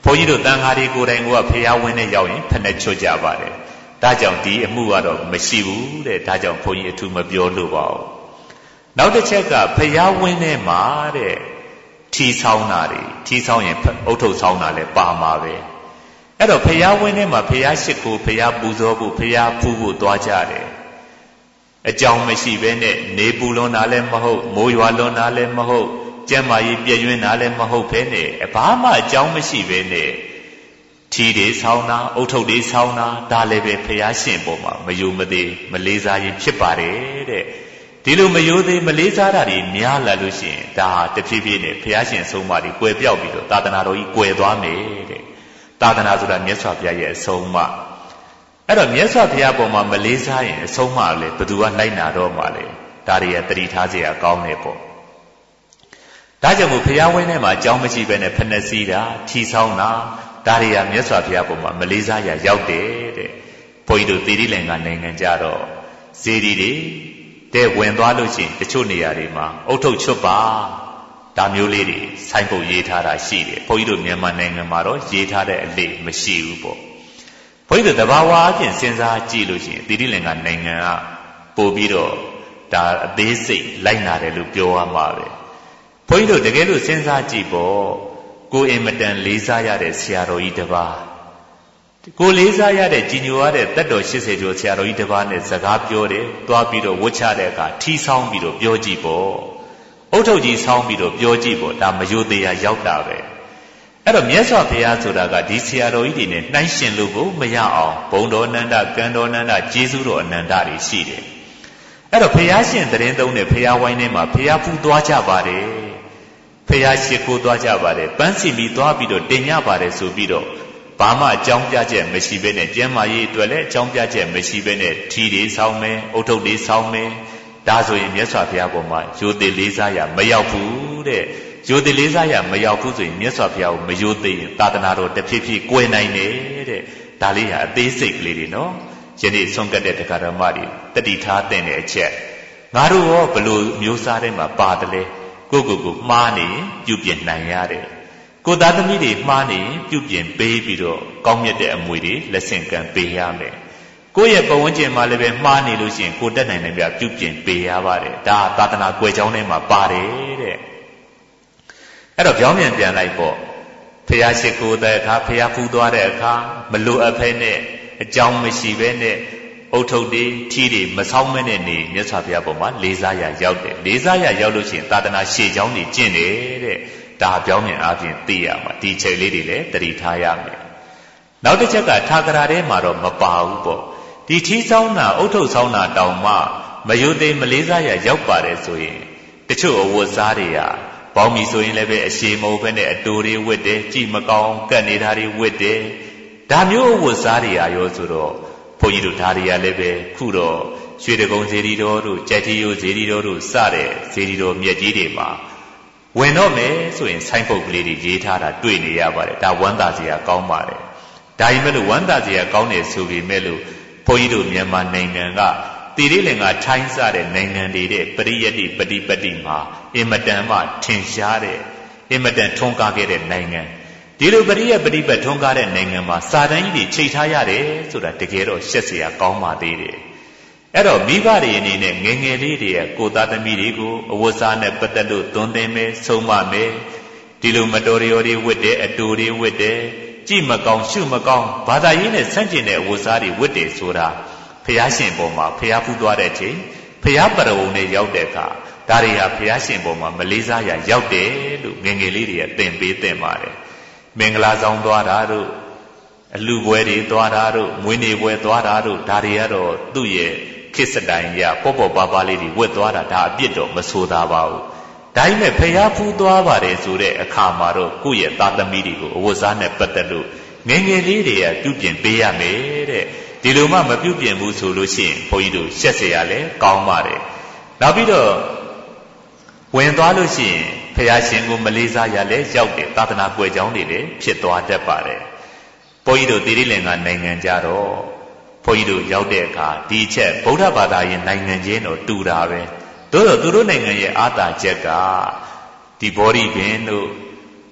ဘုန်းကြီးတို့တန်ဃာတွေကိုယ်တိုင်ကဖျားဝင်းနဲ့ရောက်ရင်ဖက်နဲ့ချွတ်ကြပါတယ်ဒါကြောင့်ဒီအမှုကတော့မရှိဘူးတဲ့ဒါကြောင့်ဘုန်းကြီးအထူးမပြောလို့ပါဘူးနောက်တစ်ချက်ကဖျားဝင်းထဲမှာတဲ့ထီဆောင်းတာတွေထီဆောင်းရင်အုတ်ထုပ်ဆောင်းတာလည်းပါမှာပဲအဲ့တော့ဖျားဝင်းထဲမှာဖျားရှိခိုးဖျားပူဇော်ဖို့ဖျားဖူးဖို့သွားကြတယ်အကြောင်းမရှိဘဲနဲ့နေပူလွန်တာလည်းမဟုတ်မိုးရွာလွန်တာလည်းမဟုတ်ကျမ်းမာရေးပြည့်ရွံ့တာလည်းမဟုတ်ဘဲနဲ့ဘာမှအကြောင်းမရှိဘဲနဲ့ထီတွေဆောင်းတာအုတ်ထုပ်တွေဆောင်းတာဒါလည်းပဲဖျားရှင်ပေါ်မှာမယုံမသေးမလေးစားရင်ဖြစ်ပါတယ်တဲ့ဒီလိုမယိုသေးမလေးစားတာတွေများလာလို့ရှိရင်ဒါတဖြည်းဖြည်းနဲ့ဘုရားရှင်ဆုံးမတွေကွယ်ပြောက်ပြီးတော့သာသနာတော်ကြီးကွယ်သွားမယ်တဲ့သာသနာဆိုတာမြတ်စွာဘုရားရဲ့အဆုံးအမအဲ့တော့မြတ်စွာဘုရားပေါ်မှာမလေးစားရင်အဆုံးအမလည်းဘယ်သူကလိုက်နာတော့မှလဲဒါတွေကတတိထားเสียကောင်းတယ်ပေါ့ဒါကြောင့်မို့ဘုရားဝင်းထဲမှာအကြောင်းမရှိဘဲနဲ့ဖက်နှက်စီးတာထီဆောင်းတာဒါတွေကမြတ်စွာဘုရားပေါ်မှာမလေးစားရရောက်တယ်တဲ့ဘုန်းကြီးတို့သီရိလင်္ကာနိုင်ငံကြတော့ဇေဒီတွေတဲ့ဝင်သွားလို့ရှိရင်တချို့နေရာတွေမှာအုတ်ထုပ်ချွတ်ပါဒါမျိုးလေးတွေဆိုင်းပုတ်ရေးထားတာရှိတယ်ဘုန်းကြီးတို့မြန်မာနိုင်ငံမှာတော့ရေးထားတဲ့အလေမရှိဘူးပေါ့ဘုန်းကြီးတို့တဘာဝအပြင်စဉ်းစားကြည့်လို့ရှိရင်သီရိလင်္ကာနိုင်ငံကပို့ပြီးတော့ဒါအသေးစိတ်လိုက်နာတယ်လို့ပြောရမှာပဲဘုန်းကြီးတို့တကယ်လို့စဉ်းစားကြည့်ပေါ့ကိုအင်မတန်လေးစားရတဲ့ဆရာတော်ကြီးတစ်ပါးကိုလေးစားရတဲ့ကြီးညိုရတဲ့တတ်တော်80ကျော်ဆရာတော်ကြီးတစ်ပါးနဲ့စကားပြောတယ်သွားပြီးတော့ဝတ်ချတဲ့အခါထီဆောင်းပြီးတော့ပြောကြည့်ပေါ့အုတ်ထုပ်ကြီးဆောင်းပြီးတော့ပြောကြည့်ပေါ့ဒါမယိုသေးရရောက်တာပဲအဲ့တော့မြတ်စွာဘုရားဆိုတာကဒီဆရာတော်ကြီးတွေနဲ့နှိုင်းရှင်လို့ကိုမရအောင်ဘုံတော်အနန္တကံတော်အနန္တကျေးဇူးတော်အနန္တတွေရှိတယ်အဲ့တော့ဘုရားရှင်တရင်သုံးတဲ့ဘုရားဝိုင်းထဲမှာဘုရားဖူးသွားကြပါတယ်ဘုရားရှိခိုးသွားကြပါတယ်ပန်းစီမီသွားပြီးတော့တင်ညပါတယ်ဆိုပြီးတော့ဘာမှအကြောင်းပြချက်မရှိဘဲနဲ့ကျမ်းမာရေးအတွက်လည်းအကြောင်းပြချက်မရှိဘဲနဲ့ထီတွေဆောင်းမယ်အုတ်ထုပ်တွေဆောင်းမယ်ဒါဆိုရင်မြတ်စွာဘုရားပေါ်မှာယိုသေးလေးစားရမရောက်ဘူးတဲ့ယိုသေးလေးစားရမရောက်ဘူးဆိုရင်မြတ်စွာဘုရားကိုမယိုသေးရင်သာသနာတော်တစ်ဖြည်းဖြည်းကွယ်နိုင်တယ်တဲ့ဒါလေးဟာအသေးစိတ်ကလေးတွေနော်ယနေ့ဆုံးကတ်တဲ့တရားဓမ္မတွေတတိထားတဲ့အချက်ငါတို့ရောဘလို့မျိုးစားထဲမှာပါတယ်လဲကိုမှားနေရင်ပြုပြင်နိုင်ရတယ်ကိုသားသမီးတွေမှားနေရင်ပြုပြင်ပေးပြီးတော့ကောင်းမြတ်တဲ့အမွေတွေလက်ဆင့်ကမ်းပေးရမယ်ကိုယ့်ရဲ့ပတ်ဝန်းကျင်မှာလည်းပဲမှားနေလို့ရှိရင်ကိုတက်နိုင်တယ်ပြပြုပြင်ပေးရပါတယ်ဒါသာသနာကွယ်ကြောင်းထဲမှာပါတယ်တဲ့အဲ့တော့ပြောင်းပြန်လိုက်ပေါ့ဖះရှိခိုးတဲ့အခါဖះဖူးသွားတဲ့အခါမလိုအပ်ဖဲနဲ့အကြောင်းမရှိဘဲနဲ့အုတ်ထုပ်တွေထီးတွေမဆောင်းမဲနဲ့နေမြတ်စွာဘုရားပေါ်မှာလေးစားရရောက်တယ်လေးစားရရောက်လို့ရှိရင်သာသနာရှေ့ကြောင်းကြီးကျင့်တယ်တဲ့ဒါပြောင်းပြန်အားဖြင့်သိရမှာဒီချက်လေးတွေလည်းတတိထားရမယ်နောက်တစ်ချက်ကထာဂရာထဲမှာတော့မပါဘူးပေါ့ဒီထီးဆောင်းတာအုတ်ထုပ်ဆောင်းတာတောင်မှမယုတ်သိမလေးစားရရောက်ပါတယ်ဆိုရင်တချို့အဝတ်စားတွေကပေါင်းပြီဆိုရင်လည်းပဲအရှိမဟုတ်ဘဲနဲ့အတူတွေဝတ်တယ်ကြည်မကောင်းကတ်နေတာတွေဝတ်တယ်ဒါမျိုးအဝတ်စားတွေရောဆိုတော့ဘုန်းကြီးတို့ဒါတွေကလည်းပဲခုတော့ရွှေတကုံဇေဒီတော်တို့ကြက်တီယိုဇေဒီတော်တို့စတဲ့ဇေဒီတော်မြတ်ကြီးတွေမှာဝင်တော့မယ်ဆိုရင်ဆိုင်းပုတ်ကလေးတွေရေးထားတာတွေ့နေရပါတယ်ဒါဝမ်းသာစရာကောင်းပါတယ်ဒါပေမဲ့လို့ဝမ်းသာစရာကောင်းတယ်ဆိုပေမဲ့လို့ဘုန်းကြီးတို့မြန်မာနိုင်ငံကတိရိလင်္ကာထိုင်းစတဲ့နိုင်ငံတွေတဲ့ပရိယတ္တိပฏิပတ်တိမှာအင်မတန်မှထင်ရှားတဲ့အင်မတန်ထွန်းကားခဲ့တဲ့နိုင်ငံဒီလိုပရိယပฏิပတ်ထွန်းကားတဲ့နိုင်ငံမှာစာတန်းကြီးတွေချိန်ထားရတယ်ဆိုတာတကယ်တော့ရှက်စရာကောင်းပါသေးတယ်အဲ့တော့မိဘတွေအနေနဲ့ငယ်ငယ်လေးတွေရဲ့ကိုသားသမီးတွေကိုအဝတ်စားနဲ့ပတ်သက်လို့သွန်သင်မယ်ဆုံးမမယ်ဒီလိုမတော်တွေဝတ်တယ်အတူတွေဝတ်တယ်ကြည့်မကောင်းရှုမကောင်းဘာသာရေးနဲ့ဆန့်ကျင်တဲ့အဝတ်စားတွေဝတ်တယ်ဆိုတာဖះရှင်ပေါ်မှာဖះဖူးသွားတဲ့ချိန်ဖះပရဝုံနဲ့ရောက်တဲ့အခါဒါတွေဟာဖះရှင်ပေါ်မှာမလေးစားရရောက်တယ်လို့ငယ်ငယ်လေးတွေကသင်ပေးသင်ပါတယ်မင်္ဂလာဆောင်သွားတာတို့အလူပွဲတွေသွားတာတို့မွေးနေ့ပွဲသွားတာတို့ဒါတွေကတော့သူ့ရဲ့ခေတ်စတိုင်ရပေါ့ပါပါလေးတွေဝတ်သွားတာဒါအပြစ်တော့မဆိုသာပါဘူးဒါပေမဲ့ဖះဖူးသွားပါတယ်ဆိုတဲ့အခါမှာတော့ကိုယ့်ရဲ့သားသမီးတွေကိုအဝတ်စားနဲ့ပတ်သက်လို့ငယ်ငယ်လေးတွေကပြုပြင်ပေးရမယ်တဲ့ဒီလိုမှမပြုပြင်ဘူးဆိုလို့ရှိရင်ဘုန်းကြီးတို့ရှက်เสียရလဲကောင်းပါတယ်နောက်ပြီးတော့ဝင်သွားလို့ရှိရင်ဖះရှင်ကိုမလေးစားရလဲရောက်တယ်သာသနာကွယ်ကြောင်းတွေလည်းဖြစ်သွားတတ်ပါတယ်ဘုန်းကြီးတို့တိရိလင်္ကာနိုင်ငံကြတော့ဘုန်းကြီးတို့ရောက်တဲ့အခါဒီချက်ဗုဒ္ဓဘာသာရဲ့နိုင်ငံချင်းတော့တူတာပဲသို့တော့သူတို့နိုင်ငံရဲ့အာသာချက်ကဒီဘောဓိပင်တို့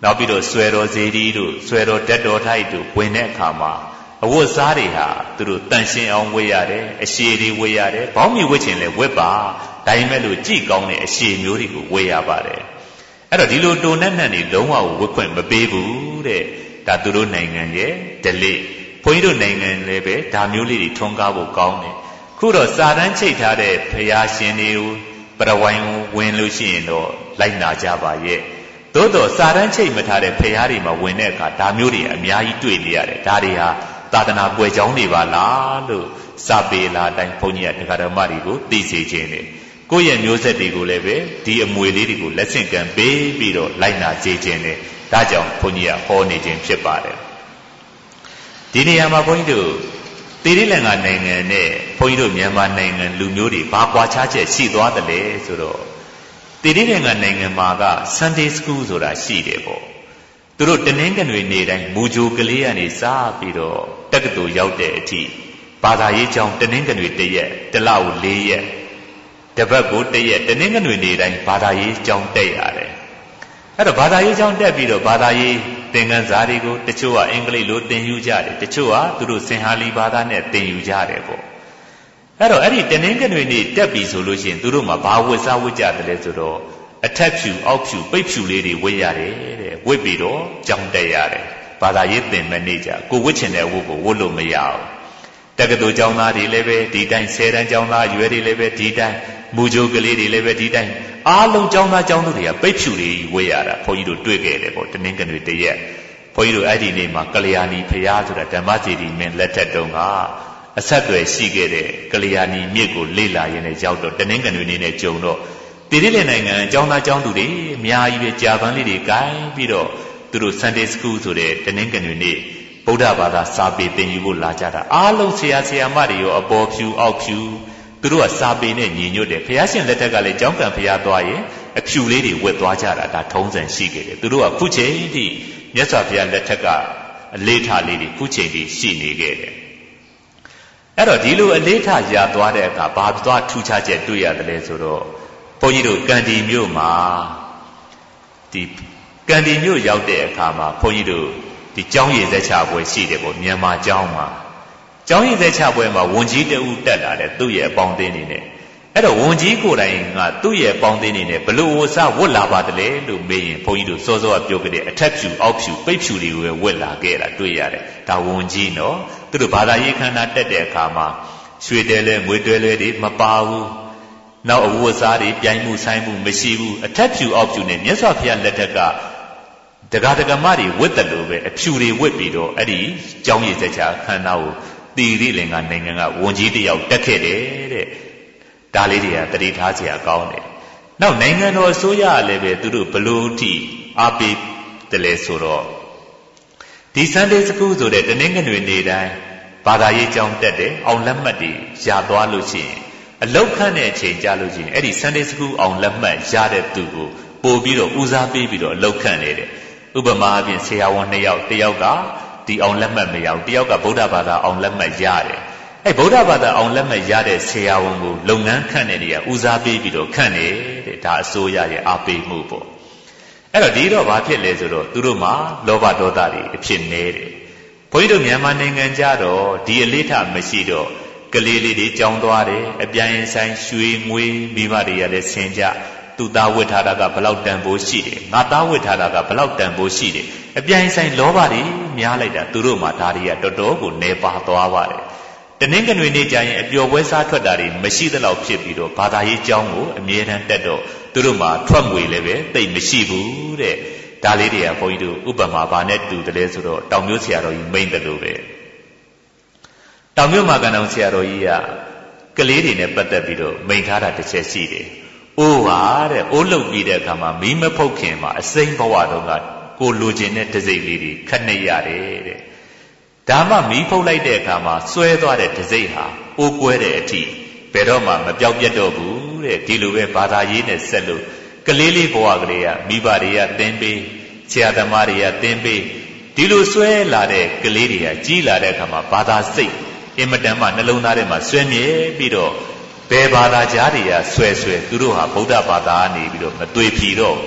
နောက်ပြီးတော့ဆွဲတော်ဇေဒီတို့ဆွဲတော်ဓာတ်တော်ထိုက်တို့ဝင်တဲ့အခါမှာအဝတ်စားတွေဟာသူတို့တန်ရှင်းအောင်ဝတ်ရတယ်အရှည်တွေဝတ်ရတယ်ဘောင်းမီဝတ်ချင်လဲဝတ်ပါဒါပေမဲ့လို့ကြည်ကောင်းတဲ့အရှည်မျိုးတွေကိုဝတ်ရပါတယ်အဲ့တော့ဒီလိုတိုနဲ့နဲ့နေလုံးဝဝတ်ခွင့်မပေးဘူးတဲ့ဒါသူတို့နိုင်ငံရဲ့ဓလေ့ဘုန်းကြီးတို့နိုင်ငံလည်းပဲဒါမျိုးလေးတွေထွန်းကားဖို့ကောင်းတယ်ခုတော့စာတန်းချိတ်ထားတဲ့ဖရာရှင်တွေကိုပရဝိုင်းဝင်လို့ရှိရင်တော့လိုက်နာကြပါရဲ့သို့တော့စာတန်းချိတ်မထားတဲ့ဖရာတွေမှာဝင်တဲ့အခါဒါမျိုးတွေအများကြီးတွေ့နေရတယ်ဒါတွေဟာသာသနာကွယ်ကြောင်းတွေပါလားလို့စာပေလားအတိုင်းဘုန်းကြီးကတရားဓမ္မတွေကိုသိစေခြင်းနဲ့ကိုယ့်ရဲ့မျိုးဆက်တွေကိုလည်းပဲဒီအမွေလေးတွေကိုလက်ဆင့်ကမ်းပေးပြီးတော့လိုက်နာစေခြင်းနဲ့ဒါကြောင့်ဘုန်းကြီးကဟောနေခြင်းဖြစ်ပါတယ်ဒီနေရာမှာဘုန်းကြီးတို့သီရိလင်္ကာနိုင်ငံနဲ့ဘုန်းကြီးတို့မြန်မာနိုင်ငံလူမျိုးတွေဘာကွာခြားချက်ရှိသွားတယ်လဲဆိုတော့သီရိလင်္ကာနိုင်ငံမှာက Sunday School ဆိုတာရှိတယ်ပေါ့သူတို့တနင်္ဂနွေနေ့တိုင်းမူကြိုကလေးကနေစပြီးတော့တက္ကသိုလ်ရောက်တဲ့အထိဘာသာရေးကျောင်းတနင်္ဂနွေတစ်ရက်တစ်လကို4ရက်တပတ်ကိုတစ်ရက်တနင်္ဂနွေနေ့တိုင်းဘာသာရေးကျောင်းတက်ရတယ်အဲ့တော့ဘာသာရေးကျောင်းတက်ပြီးတော့ဘာသာရေးသင်ခန်းစာတွေကိုတချို့ကအင်္ဂလိပ်လိုသင်ယူကြတယ်တချို့ကသူတို့စင်ဟာလီဘာသာနဲ့သင်ယူကြတယ်ပေါ့အဲ့တော့အဲ့ဒီတနင်္ဂနွေနေ့တက်ပြီဆိုလို့ရှိရင်သူတို့မှာဘာဝတ်စားဝတ်ကြတယ်လဲဆိုတော့အထက်ဖြူအောက်ဖြူပိတ်ဖြူလေးတွေဝတ်ရတယ်တဲ့ဝတ်ပြီးတော့ကျောင်းတက်ရတယ်ဘာသာရေးသင်မနေကြကိုဝတ်ချင်တဲ့ဝတ်ကိုဝတ်လို့မရအောင်တက္ကသိုလ်ကျောင်းသားတွေလည်းပဲဒီတိုင်း10တန်းကျောင်းသားရွယ်တွေလည်းပဲဒီတိုင်းမူကြိုကလေးတွေလည်းပဲဒီတိုင်းအားလုံးကျောင်းသားကျောင်းသူတွေကပိတ်ဖြူတွေဝတ်ရတာဘုန်းကြီးတို့တွေ့ခဲ့တယ်ပေါ့တနင်္ဂနွေတရက်ဘုန်းကြီးတို့အဲ့ဒီနေ့မှာကလျာဏီဖရာဆိုတာဓမ္မစီတီမင်းလက်ထက်တုန်းကအဆက်အသွယ်ရှိခဲ့တဲ့ကလျာဏီမြစ်ကိုလေ့လာရင်းနဲ့ရောက်တော့တနင်္ဂနွေနေ့နဲ့ကြုံတော့တိရိလင်နိုင်ငံကျောင်းသားကျောင်းသူတွေအများကြီးပဲကြာပန်းလေးတွေကိုင်းပြီးတော့သူတို့ Sunday School ဆိုတဲ့တနင်္ဂနွေနေ့ဗုဒ္ဓဘာသာစာပေသင်ယူဖို့လာကြတာအားလုံးဆရာဆရာမတွေရောအပေါ်ဖြူအောက်ဖြူသူတို့ကစာပေနဲ့ညီညွတ်တယ်ဘုရားရှင်လက်ထက်ကလည်းကျောင်းကံဘုရားသွားရင်အဖြူလေးတွေဝတ်သွားကြတာဒါထုံးစံရှိခဲ့တယ်သူတို့ကခုချိန်ထိမြတ်စွာဘုရားလက်ထက်ကအလေးထားလေးတွေခုချိန်ထိရှိနေခဲ့တယ်အဲ့တော့ဒီလိုအလေးထားရသွားတဲ့အခါဘာသွားထူးခြားချက်တွေ့ရတယ်လဲဆိုတော့ဘုန်းကြီးတို့ကံဒီမြို့မှာဒီကံဒီမြို့ရောက်တဲ့အခါမှာဘုန်းကြီးတို့ဒီကျောင်းရည်သက်ချပွဲရှိတယ်ပေါ့မြန်မာကျောင်းမှာကျောင်းရည်သက်ချပွဲမှာဝန်ကြီးတဦးတက်လာတယ်သူ့ရဲ့အပေါင်းအသင်းတွေနဲ့အဲ့တော့ဝန်ကြီးကိုယ်တိုင်ကသူ့ရဲ့အပေါင်းအသင်းတွေနဲ့ဘလို့ဝစဝတ်လာပါတယ်လေလို့မေးရင်ဘုန်းကြီးတို့စောစောကပြောခဲ့တဲ့အထက်ဖြူအောက်ဖြူပိတ်ဖြူတွေကိုပဲဝတ်လာခဲ့တာတွေ့ရတယ်ဒါဝန်ကြီးနော်သူတို့ဘာသာရေးခန္ဓာတက်တဲ့အခါမှာရွှေတဲလဲငွေတဲလဲတွေမပါဘူးနောက်အဝတ်စားတွေပြိုင်မှုဆိုင်မှုမရှိဘူးအထက်ဖြူအောက်ဖြူနဲ့မြတ်စွာဘုရားလက်ထက်ကဒကာဒကမတွေဝတ်တယ်လို့ပဲအဖြူတွေဝတ်ပြီးတော့အဲ့ဒီကျောင်းရည်သက်ချခန္ဓာကိုသီရိလင်္ကာနိုင်ငံကဝန်ကြီးတယောက်တက်ခဲ့တယ်တဲ့ဒါလေးတွေကတတိထားเสียကောင်းတယ်နောက်နိုင်ငံတော်အစိုးရလည်းပဲသူတို့ဘလို့ထိအားပေးတယ်လဲဆိုတော့ဒီ Sunday School ဆိုတဲ့တနင်္ဂနွေနေ့တိုင်းဘာသာရေးကျောင်းတက်တယ်အောင်လက်မှတ်တွေရသွားလို့ရှိရင်အလောက်ခန့်တဲ့အချိန်ကြာလို့ရှိရင်အဲ့ဒီ Sunday School အောင်လက်မှတ်ရတဲ့သူကိုပို့ပြီးတော့ဦးစားပေးပြီးတော့အလောက်ခန့်နေတယ်ဥပမာအပြင်ဆရာဝန်2ယောက်တစ်ယောက်ကဒီအောင်လက်မှတ်မရဘူးတစ်ယောက်ကဗုဒ္ဓဘာသာအောင်လက်မှတ်ရတယ်အဲ့ဗုဒ္ဓဘာသာအောင်လက်မှတ်ရတဲ့ဆရာဝန်ကိုလုပ်ငန်းခန့်တဲ့နေရာဦးစားပေးပြီးတော့ခန့်နေတဲ့ဒါအစိုးရရဲ့အားပေးမှုပေါ့အဲ့တော့ဒီတော့ဘာဖြစ်လဲဆိုတော့သူတို့မှာလောဘဒေါသတွေအဖြစ်နေတယ်ဘုန်းကြီးတို့မြန်မာနိုင်ငံကြတော့ဒီအလေးထားမရှိတော့ကလေးလေးတွေကြောင်းသွားတယ်အပြိုင်ဆိုင်ရွှေငွေမိဘတွေရလည်းဆင်ကြသူသားဝတ်ထားတာကဘလောက်တန်ဖိုးရှိတယ်ငါသားဝတ်ထားတာကဘလောက်တန်ဖိုးရှိတယ်အပြိုင်ဆိုင်လောဘတွေများလိုက်တာသူတို့မှာဒါတွေကတော်တော်ကိုနေပါသွားပါတယ်တနင်္ဂနွေနေ့ကျရင်အပျော်ပွဲစားထွက်တာတွေမရှိသလောက်ဖြစ်ပြီးတော့ဘာသာရေးကျောင်းကိုအမြဲတမ်းတက်တော့သူတို့မှာထွက်ငွေလည်းပဲတိတ်မရှိဘူးတဲ့ဒါလေးတွေကဘုန်းကြီးတို့ဥပမာဘာနဲ့တူတယ်လဲဆိုတော့တောင်မြို့ဆရာတော်ကြီးမိန့်တယ်လို့ပဲတောင်မြို့မှာကံတော်ဆရာတော်ကြီးကကလေးတွေနဲ့ပတ်သက်ပြီးတော့မိန့်ထားတာတစ်ချက်ရှိတယ်အိုးပါတဲ့အိုးလုတ်ပြီးတဲ့အခါမှာမီးမဖုတ်ခင်မှာအစိမ့်ဘဝတုန်းကကိုလိုချင်တဲ့တစိမ့်လေးတွေခက်နေရတယ်တဲ့ဒါမှမီးဖုတ်လိုက်တဲ့အခါမှာဆွဲသွားတဲ့တစိမ့်ဟာအိုးကွဲတဲ့အထိဘယ်တော့မှမပြောက်ပြတ်တော့ဘူးတဲ့ဒီလိုပဲဘာသာရေးနဲ့ဆက်လို့ကလေးလေးဘဝကလေးကမိဘတွေကသင်ပေးဆရာသမားတွေကသင်ပေးဒီလိုဆွဲလာတဲ့ကလေးတွေကကြီးလာတဲ့အခါမှာဘာသာစိတ်အင်မတန်မှနှလုံးသားထဲမှာဆွဲမြဲပြီးတော့ဘယ်ဘာသာကြားတွေကဆွဲသူတို့ဟာဗုဒ္ဓဘာသာကနေပြီးတော့မသွေဖြီတော့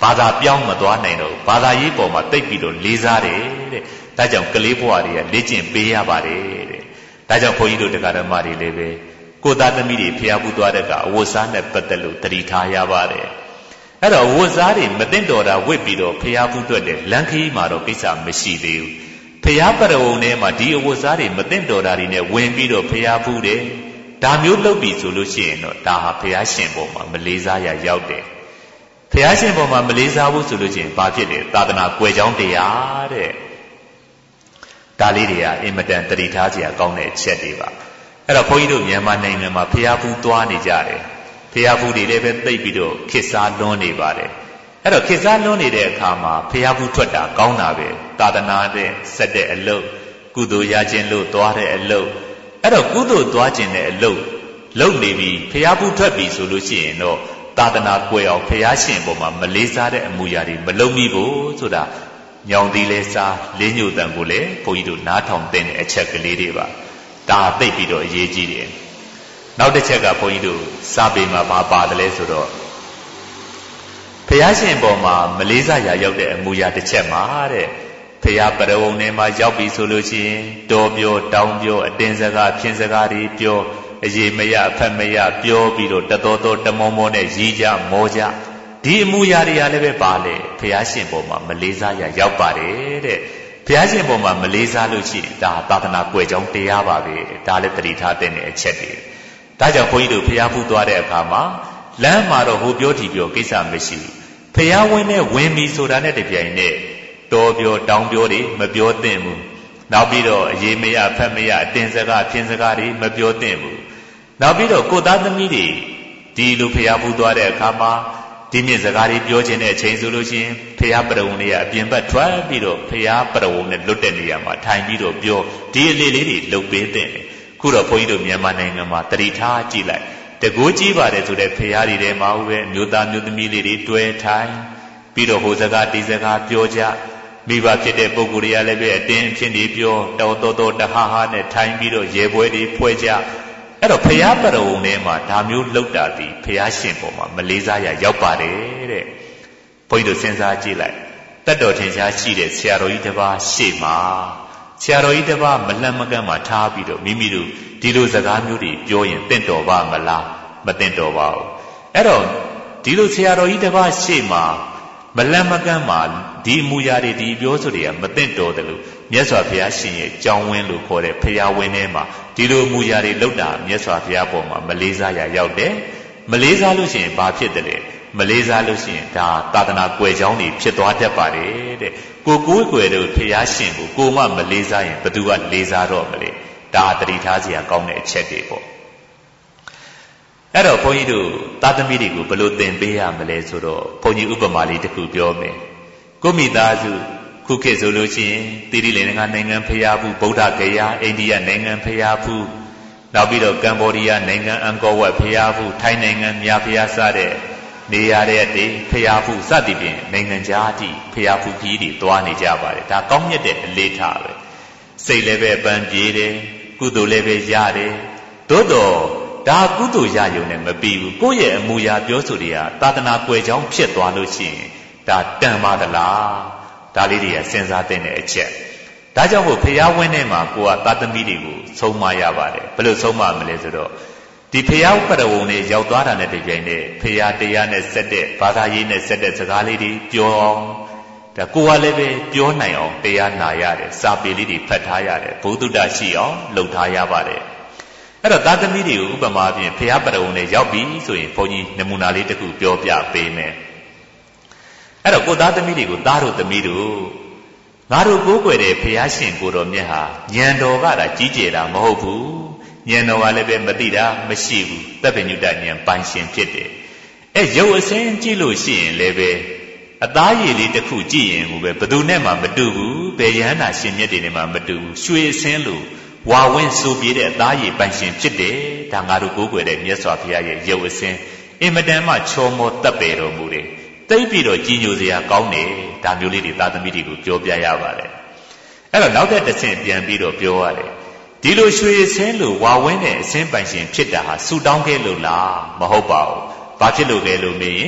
ဘာသာပြောင်းမသွားနိုင်တော့ဘာသာရေးပေါ်မှာတိတ်ပြီးတော့လေးစားတယ်တဲ့ဒါကြောင့်ကလေးဘဝတွေကလေ့ကျင့်ပေးရပါတယ်တဲ့ဒါကြောင့်ဘုန်းကြီးတို့တရားဓမ္မတွေလည်းပဲကိုသားသမီးတွေဖျားဖူးသွားတဲ့ကအဝတ်စားနဲ့ပတ်သက်လို့တတိထားရပါတယ်အဲ့တော့အဝတ်စားတွေမသိမ့်တော်တာဝတ်ပြီးတော့ဖျားဖူးတွေ့တဲ့လမ်းခရီးမှာတော့ကိစ္စမရှိသေးဘူးဖျားပရဝုံထဲမှာဒီအဝတ်စားတွေမသိမ့်တော်တာတွေနဲ့ဝင်ပြီးတော့ဖျားဖူးတယ်ဒါမျိုးလုပ်ပြီးဆိုလို့ရှိရင်တော့ဒါဟာဘုရားရှင်ပေါ်မှာမလေးစားရရောက်တယ်ဘုရားရှင်ပေါ်မှာမလေးစားဘူးဆိုလို့ရှိရင်ဘာဖြစ်လဲသာသနာကွယ်ကြောင်းတရားတဲ့ဒါလေးတွေကအင်မတန်တတိထားစရာကောင်းတဲ့အချက်တွေပါအဲ့တော့ဘုန်းကြီးတို့မြန်မာနိုင်ငံမှာဘုရားဖူးသွားနေကြတယ်ဘုရားဖူးတွေလည်းပဲသိပ်ပြီးတော့ခေတ်စားလွန်းနေပါတယ်အဲ့တော့ခေတ်စားလွန်းနေတဲ့အခါမှာဘုရားဖူးထွက်တာကောင်းတာပဲသာသနာနဲ့ဆက်တဲ့အလုပ်ကုသိုလ်ရခြင်းလို့သွားတဲ့အလုပ်အဲ့တော့ကုသိုလ်သွားခြင်းတဲ့အလုပ်လုပ်နေပြီဘုရားဖူးထွက်ပြီဆိုလို့ရှိရင်တော့သာသနာကွယ်အောင်ဘုရားရှင်ပေါ်မှာမလေးစားတဲ့အမူအရာတွေမလုပ်မိဘူးဆိုတာညောင်သီးလဲစားလေးညို့တန်ကိုလည်းဘုန်းကြီးတို့နားထောင်တဲ့အချက်ကလေးတွေပါဒါသိပြီးတော့အရေးကြီးတယ်နောက်တစ်ချက်ကဘုန်းကြီးတို့စာပေမှာဘာပါတယ်လဲဆိုတော့ဘုရားရှင်ပေါ်မှာမလေးစားရာရောက်တဲ့အမူအရာတစ်ချက်မှာတဲ့ဘုရားပရဝုံထဲမှာရောက်ပြီဆိုလို့ရှိရင်တော်ပြောတောင်းပြောအတင်းစကားဖြင်းစကားတွေပြောအရေးမရအဖက်မရပြောပြီးတော့တတော်တော်တမောမောနဲ့ရီးကြမောကြဒီအမူအရာတွေကလည်းပဲပါလေဘုရားရှင်ပေါ်မှာမလေးစားရရောက်ပါတယ်တဲ့ဘုရားရှင်ပေါ်မှာမလေးစားလို့ရှိရင်ဒါသာသနာကွယ်ကြောင်းတရားပါပဲဒါလည်းတတိထားတဲ့အချက်တွေဒါကြောင့်ဘုန်းကြီးတို့ဘုရားဖူးသွားတဲ့အခါမှာလမ်းမှာတော့ဟိုပြောဒီပြောကိစ္စမရှိဘူးဘုရားဝင်နဲ့ဝင်ပြီဆိုတာနဲ့တပြိုင်နက်တော်ပြောတောင်းပြောတွေမပြောသင့်ဘူးနောက်ပြီးတော့အရေးမရဖက်မရအတင်းစကားဖြင်းစကားတွေမပြောသင့်ဘူးနောက်ပြီးတော့ကိုသားသမီးတွေဒီလိုဖျားဖူးသွားတဲ့အခါမှာဒီမြင့်စကားတွေပြောခြင်းတဲ့အချိန်ဆိုလို့ရှိရင်ဖျားပရဝုံတွေကအပြင်ဘက်ထွက်ပြီးတော့ဖျားပရဝုံနဲ့လွတ်တဲ့နေရာမှာထိုင်ပြီးတော့ပြောဒီအလေးလေးတွေလှုပ်ပေးတဲ့ခုတော့ဘုန်းကြီးတို့မြန်မာနိုင်ငံမှာတတိထားကြည့်လိုက်တကူကြီးပါတယ်ဆိုတဲ့ဖျားတွေထဲမှာဦးပဲမြို့သားမြို့သမီးလေးတွေတွဲထိုင်ပြီးတော့ဟိုစကားဒီစကားပြောကြမိဘဖြစ်တဲ့ပုဂ္ဂိုလ်တွေကလည်းပဲအတင်းဖြစ်နေပြောတော်တဟာဟာနဲ့ထိုင်ပြီးတော့ရေပွဲတွေဖွဲ့ကြအဲ့တော့ဖျားပရဝုံထဲမှာဒါမျိုးလှုပ်တာဒီဖျားရှင်ပေါ်မှာမလေးစားရရောက်ပါတယ်တဲ့ဘုန်းကြီးတို့စဉ်းစားကြည့်လိုက်တတ်တော်ထင်ရှားရှိတဲ့ဆရာတော်ကြီးတစ်ပါးရှေ့မှာဆရာတော်ကြီးတစ်ပါးမလှမ်းမကမ်းမှာထားပြီးတော့မိမိတို့ဒီလိုစကားမျိုးတွေပြောရင်တင့်တော်ပါမလားမတင့်တော်ပါဘူးအဲ့တော့ဒီလိုဆရာတော်ကြီးတစ်ပါးရှေ့မှာမလန့်မကမ်းမှာဒီအမူအရာတွေဒီပြောဆိုတွေကမသိတော်တယ်လို့မြတ်စွာဘုရားရှင်ရဲ့ကြောင်းဝင်းလို့ခေါ်တဲ့ဖရာဝင်းထဲမှာဒီလိုအမူအရာတွေလောက်တာမြတ်စွာဘုရားပေါ်မှာမလေးစားရရောက်တယ်မလေးစားလို့ရှိရင်ဘာဖြစ်တယ်လဲမလေးစားလို့ရှိရင်ဒါသာသနာကွယ်ကြောင်းတွေဖြစ်သွားတတ်ပါတယ်တဲ့ကိုကိုးကွယ်လို့ဖရာရှင်ကိုကိုမှမလေးစားရင်ဘသူကလေးစားတော့မလဲဒါတတိထားစရာကောင်းတဲ့အချက်တွေပေါ့အဲ့တော့ဘုန်းကြီးတို့သာသမီတွေကိုဘယ်လိုသင်ပေးရမလဲဆိုတော့ဘုန်းကြီးဥပမာလေးတစ်ခုပြောမယ်ကိုမိသားစုခုခေတ်ဆိုလို့ရှိရင်သီရိလင်္ကာနိုင်ငံဖျားဖူးဗုဒ္ဓဂယာအိန္ဒိယနိုင်ငံဖျားဖူးနောက်ပြီးတော့ကမ္ဘောဒီးယားနိုင်ငံအန်ကောဝတ်ဖျားဖူးထိုင်းနိုင်ငံမြာဖျားစတဲ့နေရာတွေဖျားဖူးစသည်ဖြင့်နိုင်ငံခြားအထိဖျားဖူးကြီးတွေတွားနေကြပါတယ်ဒါကောင်းမြတ်တဲ့အလေးထားပဲစိတ်လည်းပဲပန်းပြေးတယ်ကုသိုလ်လည်းပဲရတယ်သို့တော့ဒါကုသိုလ်ရယုံနဲ့မပြီးဘူးကိုယ့်ရဲ့အမူအရာပြောဆိုတွေကသာသနာကွယ်ကြောင်းဖြစ်သွားလို့ရှိရင်ဒါတန်ပါသလားဒါလေးတွေကစဉ်းစားတဲ့အချက်ဒါကြောင့်မို့ဖျားဝင်းထဲမှာကိုကသာသမီတွေကိုဆုံးမရပါတယ်ဘယ်လိုဆုံးမမလဲဆိုတော့ဒီဖျားပရဝုံနဲ့ရောက်သွားတာနဲ့တပြိုင်နက်ဖျားတရားနဲ့ဆက်တဲ့ဘာသာရေးနဲ့ဆက်တဲ့စကားလေးတွေပြောအောင်ဒါကိုကလည်းပဲပြောနိုင်အောင်တရားနာရတယ်စာပေလေးတွေဖတ်ထားရတယ်ဘုဒ္ဓရှိအောင်လုပ်ထားရပါတယ်အဲ့တော့သာသမီတွေကိုဥပမာဖြင့်ဖျားပရဝုံနဲ့ရောက်ပြီဆိုရင်ဘုန်းကြီးနမူနာလေးတစ်ခုပြောပြပေးမယ်အဲ့တော့ကိုသားသမီးတွေကိုသားတို့သမီးတို့ငါတို့ကိုးကွယ်တဲ့ဖျားရှင်ကိုတော်မြတ်ဟာဉာဏ်တော်ကတာကြီးကျယ်တာမဟုတ်ဘူးဉာဏ်တော်ကလည်းပဲမသိတာမရှိဘူးသဗ္ဗညုတဉာဏ်ပိုင်ရှင်ဖြစ်တယ်အဲရုပ်အစင်းကြည့်လို့ရှိရင်လည်းပဲအသားရည်လေးတစ်ခုကြည့်ရင်ဘယ်သူနဲ့မှမတူဘူးဘယ်ယဟန္တာရှင်မြတ်တွေနဲ့မှမတူဘူးရွှေအစင်းလို့ဝါဝင်းစူပြေတဲ့အသားရည်ပိုင်ရှင်ဖြစ်တယ်ဒါငါတို့ကိုးကွယ်တဲ့မြတ်စွာဘုရားရဲ့ရုပ်အစင်းအင်မတန်မှချောမောတပ်ပယ်တော်မူတယ်သိပြီးတော့ကြီးညိုစရာကောင်းတယ်ဒါမျိုးလေးတွေသာသမီတွေကိုပြောပြရပါတယ်အဲ့တော့နောက်တဲ့တစ်ဆင့်ပြန်ပြီးတော့ပြောရတယ်ဒီလိုရွှေအစင်းလို့ဝါဝင်းတဲ့အစင်းပိုင်ရှင်ဖြစ်တာဟာဆူတောင်းခဲ့လို့လားမဟုတ်ပါဘူးဘာဖြစ်လို့လဲလို့မေးရင်အ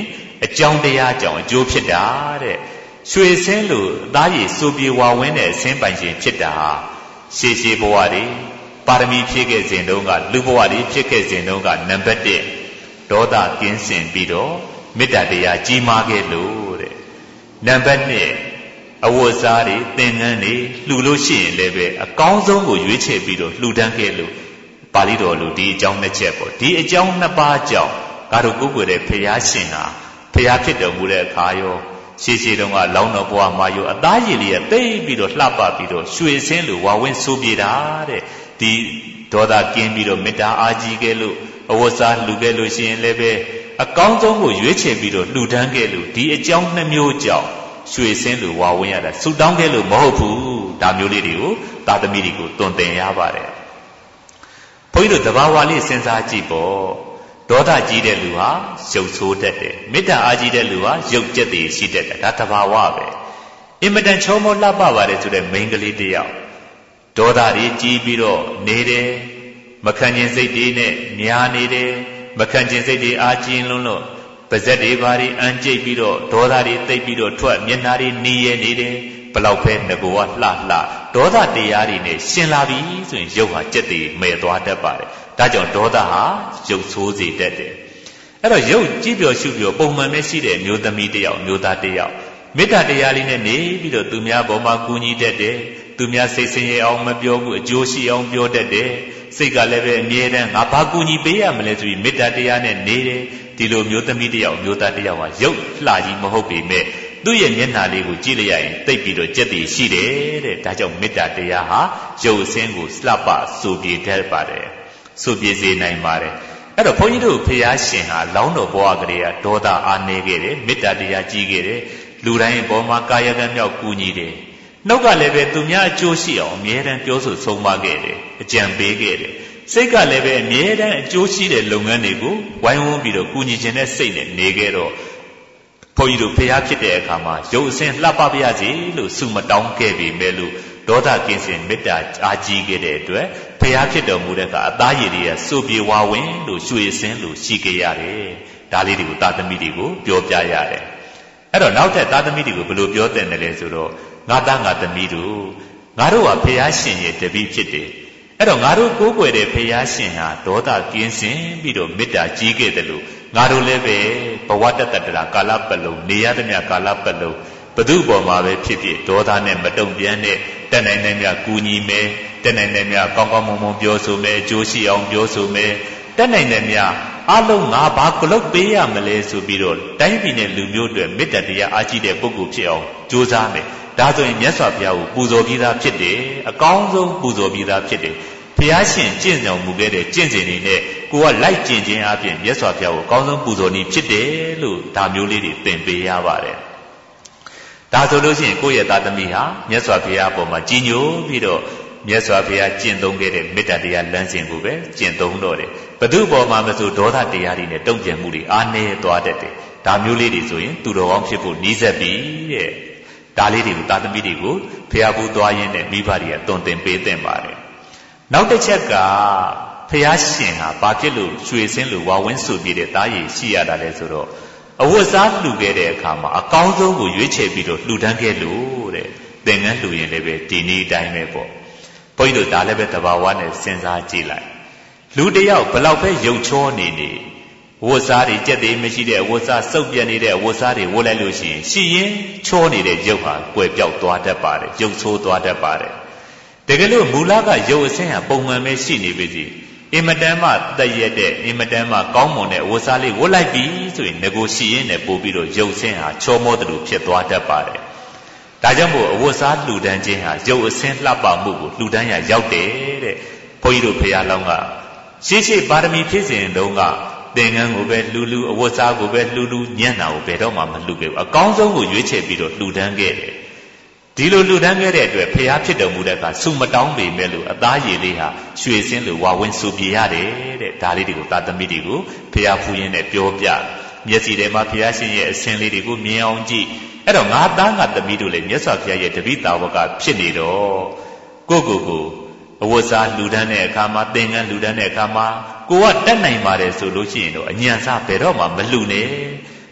အကြောင်းတရားကြောင့်အကျိုးဖြစ်တာတဲ့ရွှေစင်းလိုအသားရည်စိုးပြေဝါဝင်းတဲ့အစင်းပိုင်ရှင်ဖြစ်တာရှေးရှေးဘဝတွေပါရမီဖြည့်ခဲ့စဉ်တုန်းကလူဘဝတွေဖြစ်ခဲ့စဉ်တုန်းကနံပါတ်1ဒေါသကင်းစင်ပြီးတော့မေတ္တာတရားကြီးမားခဲ့လို့တဲ့နံပါတ်2အဝတ်စားတွေသင်္ကန်းတွေလှူလို့ရှိရင်လည်းပဲအကောင်းဆုံးကိုရွေးချယ်ပြီးတော့လှူဒန်းခဲ့လို့ပါဠိတော်လိုဒီအကြောင်းနှစ်ချက်ပေါ့ဒီအကြောင်းနှစ်ပါးကြောင့်ငါတို့ကိုယ်ကိုယ်တဲ့ဖရာရှင်ဟာဖရာဖြစ်တော်မူတဲ့အခါရောရှေးရှေးတုန်းကလောင်းတော်ဘဝမှာရောအသားရည်လေးကတိတ်ပြီးတော့လှပပြီးတော့ရွှေစင်းလိုဝါဝင်းဆိုးပြေတာတဲ့ဒီဒေါသကင်းပြီးတော့မေတ္တာအားကြီးခဲ့လို့အဝတ်စားလှူခဲ့လို့ရှိရင်လည်းပဲအကောင်းဆုံးကိုရွေးချယ်ပြီးတော့လှူဒန်းခဲ့လို့ဒီအကြောင်းနှစ်မျိုးကြောင့်ရွှေစင်းလိုဝါဝင်းရတာဆူတောင်းခဲ့လို့မဟုတ်ဘူးဒါမျိုးလေးတွေကိုသာသမီတွေကိုတွင်တင်ရပါတယ်ဘုန်းကြီးတို့တဘာဝလေးစဉ်းစားကြည့်ပေါ့ဒေါသကြီးတဲ့လူဟာရုပ်ဆိုးတတ်တယ်မေတ္တာအားကြီးတဲ့လူဟာရုပ်ကျက်တည်ရှိတတ်တယ်ဒါတဘာဝပဲအင်မတန်ချောမောလှပပါတယ်ဆိုတဲ့မိန်းကလေးတစ်ယောက်ဒေါသတွေကြီးပြီးတော့နေတယ်မခံကျင်စိတ်တွေနဲ့ညာနေတယ်မခံကျင်စိတ်တွေအားကြီးလွန်းလို့ပါဇက်တွေဘာတွေအန်ကျိတ်ပြီးတော့ဒေါသတွေတိတ်ပြီးတော့ထွက်မျက်နှာတွေနီးရဲနေတယ်ဘလောက်ပဲငကိုကလှဒေါသတရားတွေနဲ့ရှင်လာပြီဆိုရင်ရုပ်ဟာကျက်တည်မဲ့သွားတတ်ပါတယ်ဒါကြောင့်ဒေါသဟာရုပ်ဆိုးစေတတ်တယ်အဲ့တော့ရုပ်ကြည့်ပြောရှုပြောပုံမှန်ပဲရှိတဲ့မျိုးသမီးတစ်ယောက်မျိုးသားတစ်ယောက်မေတ္တာတရားလေးနဲ့နေပြီးတော့သူများပေါ်မှာကူညီတတ်တယ်သူများစိတ်ဆင်းရဲအောင်မပြောဘူးအကျိုးရှိအောင်ပြောတတ်တယ်စိတ်ကလည်းပဲအမြဲတမ်းငါဘာကူညီပေးရမလဲဆိုပြီးမေတ္တာတရားနဲ့နေတယ်ဒီလိုမျိုးသမီးတစ်ယောက်မျိုးသားတစ်ယောက်ဟာရုပ်လှကြီးမဟုတ်ပေမဲ့သူ့ရဲ့မျက်နှာလေးကိုကြည့်လိုက်ရရင်တိတ်ပြီးတော့ကြက်တည်ရှိတယ်တဲ့ဒါကြောင့်မေတ္တာတရားဟာရုပ်အစင်းကိုလှပဆိုပြေတတ်ပါတယ်ဆိုပြေစေနိုင်ပါတယ်အဲ့တော့ဘုန်းကြီးတို့ဖရာရှင်ဟာလောင်းတော်ဘဝကလေးကဒေါသအားနေခဲ့တယ်မေတ္တာတရားကြီးခဲ့တယ်လူတိုင်းအပေါ်မှာကာယကံမြောက်ကူညီတယ်နှုတ်ကလည်းပဲသူများအကျိုးရှိအောင်အမြဲတမ်းပြောဆိုဆုံးမခဲ့တယ်အကြံပေးခဲ့တယ်စိတ်ကလည်းပဲအမြဲတမ်းအကျိုးရှိတဲ့လုပ်ငန်းတွေကိုဝိုင်းဝန်းပြီးတော့ကူညီခြင်းနဲ့စိတ်နဲ့နေခဲ့တော့ဘုန်းကြီးတို့ဖရာဖြစ်တဲ့အခါမှာရုပ်အစဉ်လှပပါရစေလို့ဆုမတောင်းခဲ့ပေမဲ့လို့ဒေါသကင်းစင်မေတ္တာအားကြီးခဲ့တဲ့အတွက်ဖရာဖြစ်တော်မူတဲ့အခါအသားရည်တွေကစိုးပြေဝါဝင်လို့ရွှေအစဉ်လို့ရှိခဲ့ရတယ်ဒါလေးတွေကိုသာသမီတွေကိုပြောပြရတယ်အဲ့တော့နောက်ထပ်သာသမီတွေကိုဘယ်လိုပြောတဲ့လဲဆိုတော့ငါသားငါသမီးတို့ငါတို့ဟာဖရာရှင်ရဲ့တပည့်ဖြစ်တယ်အဲ့တော့ငါတို့ကိုးကွယ်တဲ့ဖရာရှင်ဟာဒေါသကင်းစင်ပြီးတော့မေတ္တာကြီးခဲ့တယ်လို့ငါတို့လည်းပဲဘဝတတ္တရာကာလပတ်လုံးနေရသမျှကာလပတ်လုံးဘသူ့ပေါ်မှာပဲဖြစ်ဖြစ်ဒေါသနဲ့မတုံ့ပြန်တဲ့တက်နိုင်တဲ့မြတ်ကူညီမယ်တက်နိုင်တဲ့မြတ်ကောင်းကောင်းမွန်မွန်ပြောဆိုမယ်အကျိုးရှိအောင်ပြောဆိုမယ်တက်နိုင်တဲ့မြတ်အလုံးငါဘာကလုတ်ပေးရမလဲဆိုပြီးတော့တိုင်းပြည်နဲ့လူမျိုးတွေမေတ္တာတရားအားကြီးတဲ့ပုဂ္ဂိုလ်ဖြစ်အောင်ကြိုးစားမယ်ဒါဆိုရင်မြတ်စွာဘုရားကိုပူဇော်ပြီးသားဖြစ်တယ်အကောင်းဆုံးပူဇော်ပြီးသားဖြစ်တယ်ဘုရားရှင်ကျင့်ဆောင်မူခဲ့တဲ့ကျင့်စဉ်တွေနဲ့ကိုကလိုက်ကျင့်ခြင်းအပြင်မြတ်စွာဘုရားကိုအကောင်းဆုံးပူဇော်နည်းဖြစ်တယ်လို့ဒါမျိုးလေးတွေသင်ပေးရပါတယ်ဒါဆိုလို့ရှိရင်ကိုယ့်ရဲ့သားသမီးဟာမြတ်စွာဘုရားအပေါ်မှာကြည်ညိုပြီးတော့မြတ်စွာဘုရားကျင့်သုံးခဲ့တဲ့မေတ္တာတရားလမ်းစဉ်ကိုပဲကျင့်သုံးတော့တယ်ဘသူ့ပေါ်မှာမဆိုဒေါသတရားတွေနဲ့တုံ့ပြန်မှုတွေအားနည်းသွားတတ်တယ်ဒါမျိုးလေးတွေဆိုရင်သူတော်ကောင်းဖြစ်ဖို့နီးစပ်ပြီတဲ့ဒါလေးတွေကိုသားသမီးတွေကိုဘုရားဘူးသွားရင်းနဲ့မိဘတွေကတွင်တင်ပေးသင့်ပါတယ်နောက်တစ်ချက်ကဘုရားရှင်ဟာဘာဖြစ်လို့ရွှေစင်းလိုဝါဝင်းဆူပြတဲ့သားရည်ရှိရတာလဲဆိုတော့အဝတ်စားလှူခဲ့တဲ့အခါမှာအကောင်းဆုံးကိုရွေးချယ်ပြီးတော့လှူဒန်းခဲ့လို့တဲ့သင်္ကန်းလှူရင်လည်းပဲဒီနေ့တိုင်းပဲပေါ့ဘုန်းကြီးတို့ဒါလည်းပဲတဘာဝနဲ့စဉ်းစားကြည့်လိုက်လူတယောက်ဘလောက်ပဲရုပ်ချောနေဝတ်စားတွေကြက်သေးမရှိတဲ့အဝတ်စားစုပ်ပြတ်နေတဲ့အဝတ်စားတွေဝတ်လိုက်လို့ရှိရင်ချောနေတဲ့ရုပ်ဟာကွယ်ပြောက်သွားတတ်ပါတယ်ရုပ်ဆိုးသွားတတ်ပါတယ်တကယ်လို့မူလကရုပ်အဆင်းဟာပုံမှန်ပဲရှိနေပြီစီအင်မတန်မှတည့်ရက်တဲ့အင်မတန်မှကောင်းမွန်တဲ့အဝတ်စားလေးဝတ်လိုက်ပြီဆိုရင်ငကိုရှိရင်းနဲ့ပို့ပြီးတော့ရုပ်အဆင်းဟာချောမောသလိုဖြစ်သွားတတ်ပါတယ်ဒါကြောင့်မို့အဝတ်စားလှူဒန်းခြင်းဟာရုပ်အဆင်းလှပမှုကိုလှူဒန်းရရောက်တယ်တဲ့ဘုန်းကြီးတို့ဖရာလောင်းကရှေးရှေးပါရမီဖြည့်စဉ်တုန်းကသင်္ကန်းကိုပဲလှူအဝတ်စားကိုပဲလှူညံ့တာကိုဘယ်တော့မှမလှူခဲ့ဘူးအကောင်းဆုံးကိုရွေးချယ်ပြီးတော့လှူဒန်းခဲ့တယ်ဒီလိုလှူဒန်းခဲ့တဲ့အတွက်ဖရာဖြစ်တော်မူတဲ့အခါဆုမတောင်းပေမဲ့လို့အသားရည်လေးဟာရွှေစင်းလိုဝါဝင်းဆူပြေရတယ်တဲ့ဒါလေးတွေကိုသာသမီတွေကိုဖရာဖူးရင်းနဲ့ပြောပြမျက်စီထဲမှာဖရာရှင်ရဲ့အစင်းလေးတွေကိုမြင်အောင်ကြည့်အဲ့တော့ငါသားငါသမီးတို့လည်းမြတ်စွာဘုရားရဲ့တပည့်သားဝကဖြစ်နေတော့ကိုအဝတ်စားလှူဒန်းတဲ့အခါမှာသင်္ကန်းလှူဒန်းတဲ့အခါမှာကိုကတတ်နိုင်ပါတယ်ဆိုလို့ရှိရင်တော့အညံစားဘယ်တော့မှမလှူနဲ့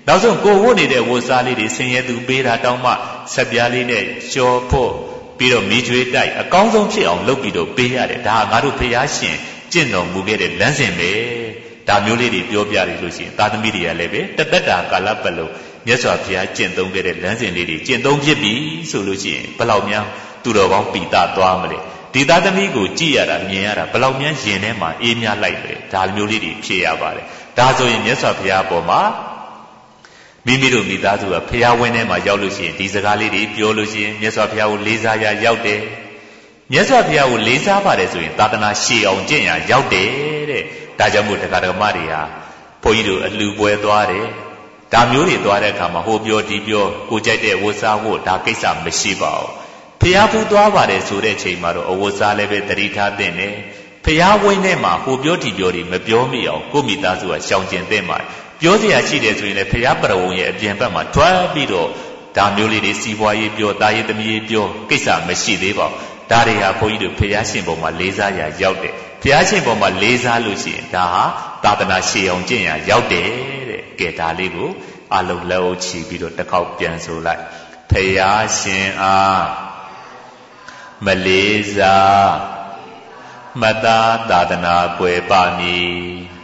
နောက်ဆုံးကိုဝတ်နေတဲ့ဝတ်စားလေးတွေဆင်းရဲသူပေးတာတောင်းမှဆက်ပြားလေးနဲ့ကြော်ဖို့ပြီးတော့မိကျွေးတိုက်အကောင်းဆုံးဖြစ်အောင်လုပ်ပြီးတော့ပေးရတယ်ဒါကငါတို့ဖျားရှင်ကျင့်တော်မူခဲ့တဲ့လမ်းစဉ်ပဲဒါမျိုးလေးတွေပြောပြရလို့ရှိရင်သာသမီတွေကလည်းပဲတသက်တာကာလပတ်လုံးမြတ်စွာဘုရားကျင့်သုံးခဲ့တဲ့လမ်းစဉ်လေးတွေကျင့်သုံးဖြစ်ပြီဆိုလို့ရှိရင်ဘယ်လောက်များသူတော်ကောင်းပိတသွားမလဲဒီသာသမီကိုကြည့်ရတာမြင်ရတာဘယ်လောက်များရင်ထဲမှာအေးမြလိုက်တယ်ဒါမျိုးလေးတွေဖြစ်ရပါတယ်ဒါဆိုရင်မြတ်စွာဘုရားပေါ်မှာမိမိတို့မိသားစုကဖျားဝင်းထဲမှာရောက်လို့ရှိရင်ဒီစကားလေးတွေပြောလို့ရှိရင်မြတ်စွာဘုရားကိုလေးစားရရောက်တယ်မြတ်စွာဘုရားကိုလေးစားပါတယ်ဆိုရင်သာသနာရှည်အောင်ကျင့်ရရောက်တယ်တဲ့ဒါကြောင့်မို့တရားဓမ္မတွေဟာဘုန်းကြီးတို့အလှပွဲသွားတယ်ဒါမျိုးတွေသွားတဲ့အခါမှာဟိုပြောဒီပြောကိုကြိုက်တဲ့ဝတ်စားဖို့ဒါကိစ္စမရှိပါဘူးဖျားဖူးသွားပါတယ်ဆိုတဲ့ချိန်မှာတော့အဝတ်စားလည်းပဲတတိထားတဲ့နဲ့ဖျားဝင်းထဲမှာဟိုပြောဒီပြောတွေမပြောမိအောင်ကိုမိသားစုကရှောင်ကျဉ်တဲ့မှာပြောစရာရှိတယ်ဆိုရင်လည်းဖျားပရဝုံရဲ့အပြင်ဘက်မှာထွက်ပြီးတော့ဒါမျိုးလေးတွေစီးပွားရေးပြောတာရေးသမီးရေးပြောကိစ္စမရှိသေးပါဘူးဒါတွေဟာဘုန်းကြီးတို့ဖျားရှင်ပေါ်မှာလေးစားရာရောက်တယ်ဖျားရှင်ပေါ်မှာလေးစားလို့ရှိရင်ဒါဟာသာသနာရှည်အောင်ကျင့်ရာရောက်တယ်တဲ့ကဲဒါလေးကိုအလုံးလက်အုပ်ချီပြီးတော့တစ်ခေါက်ပြန်ဆိုလိုက်ဖျားရှင်အားမလေးစားမသာသာသနာကွယ်ပါမည်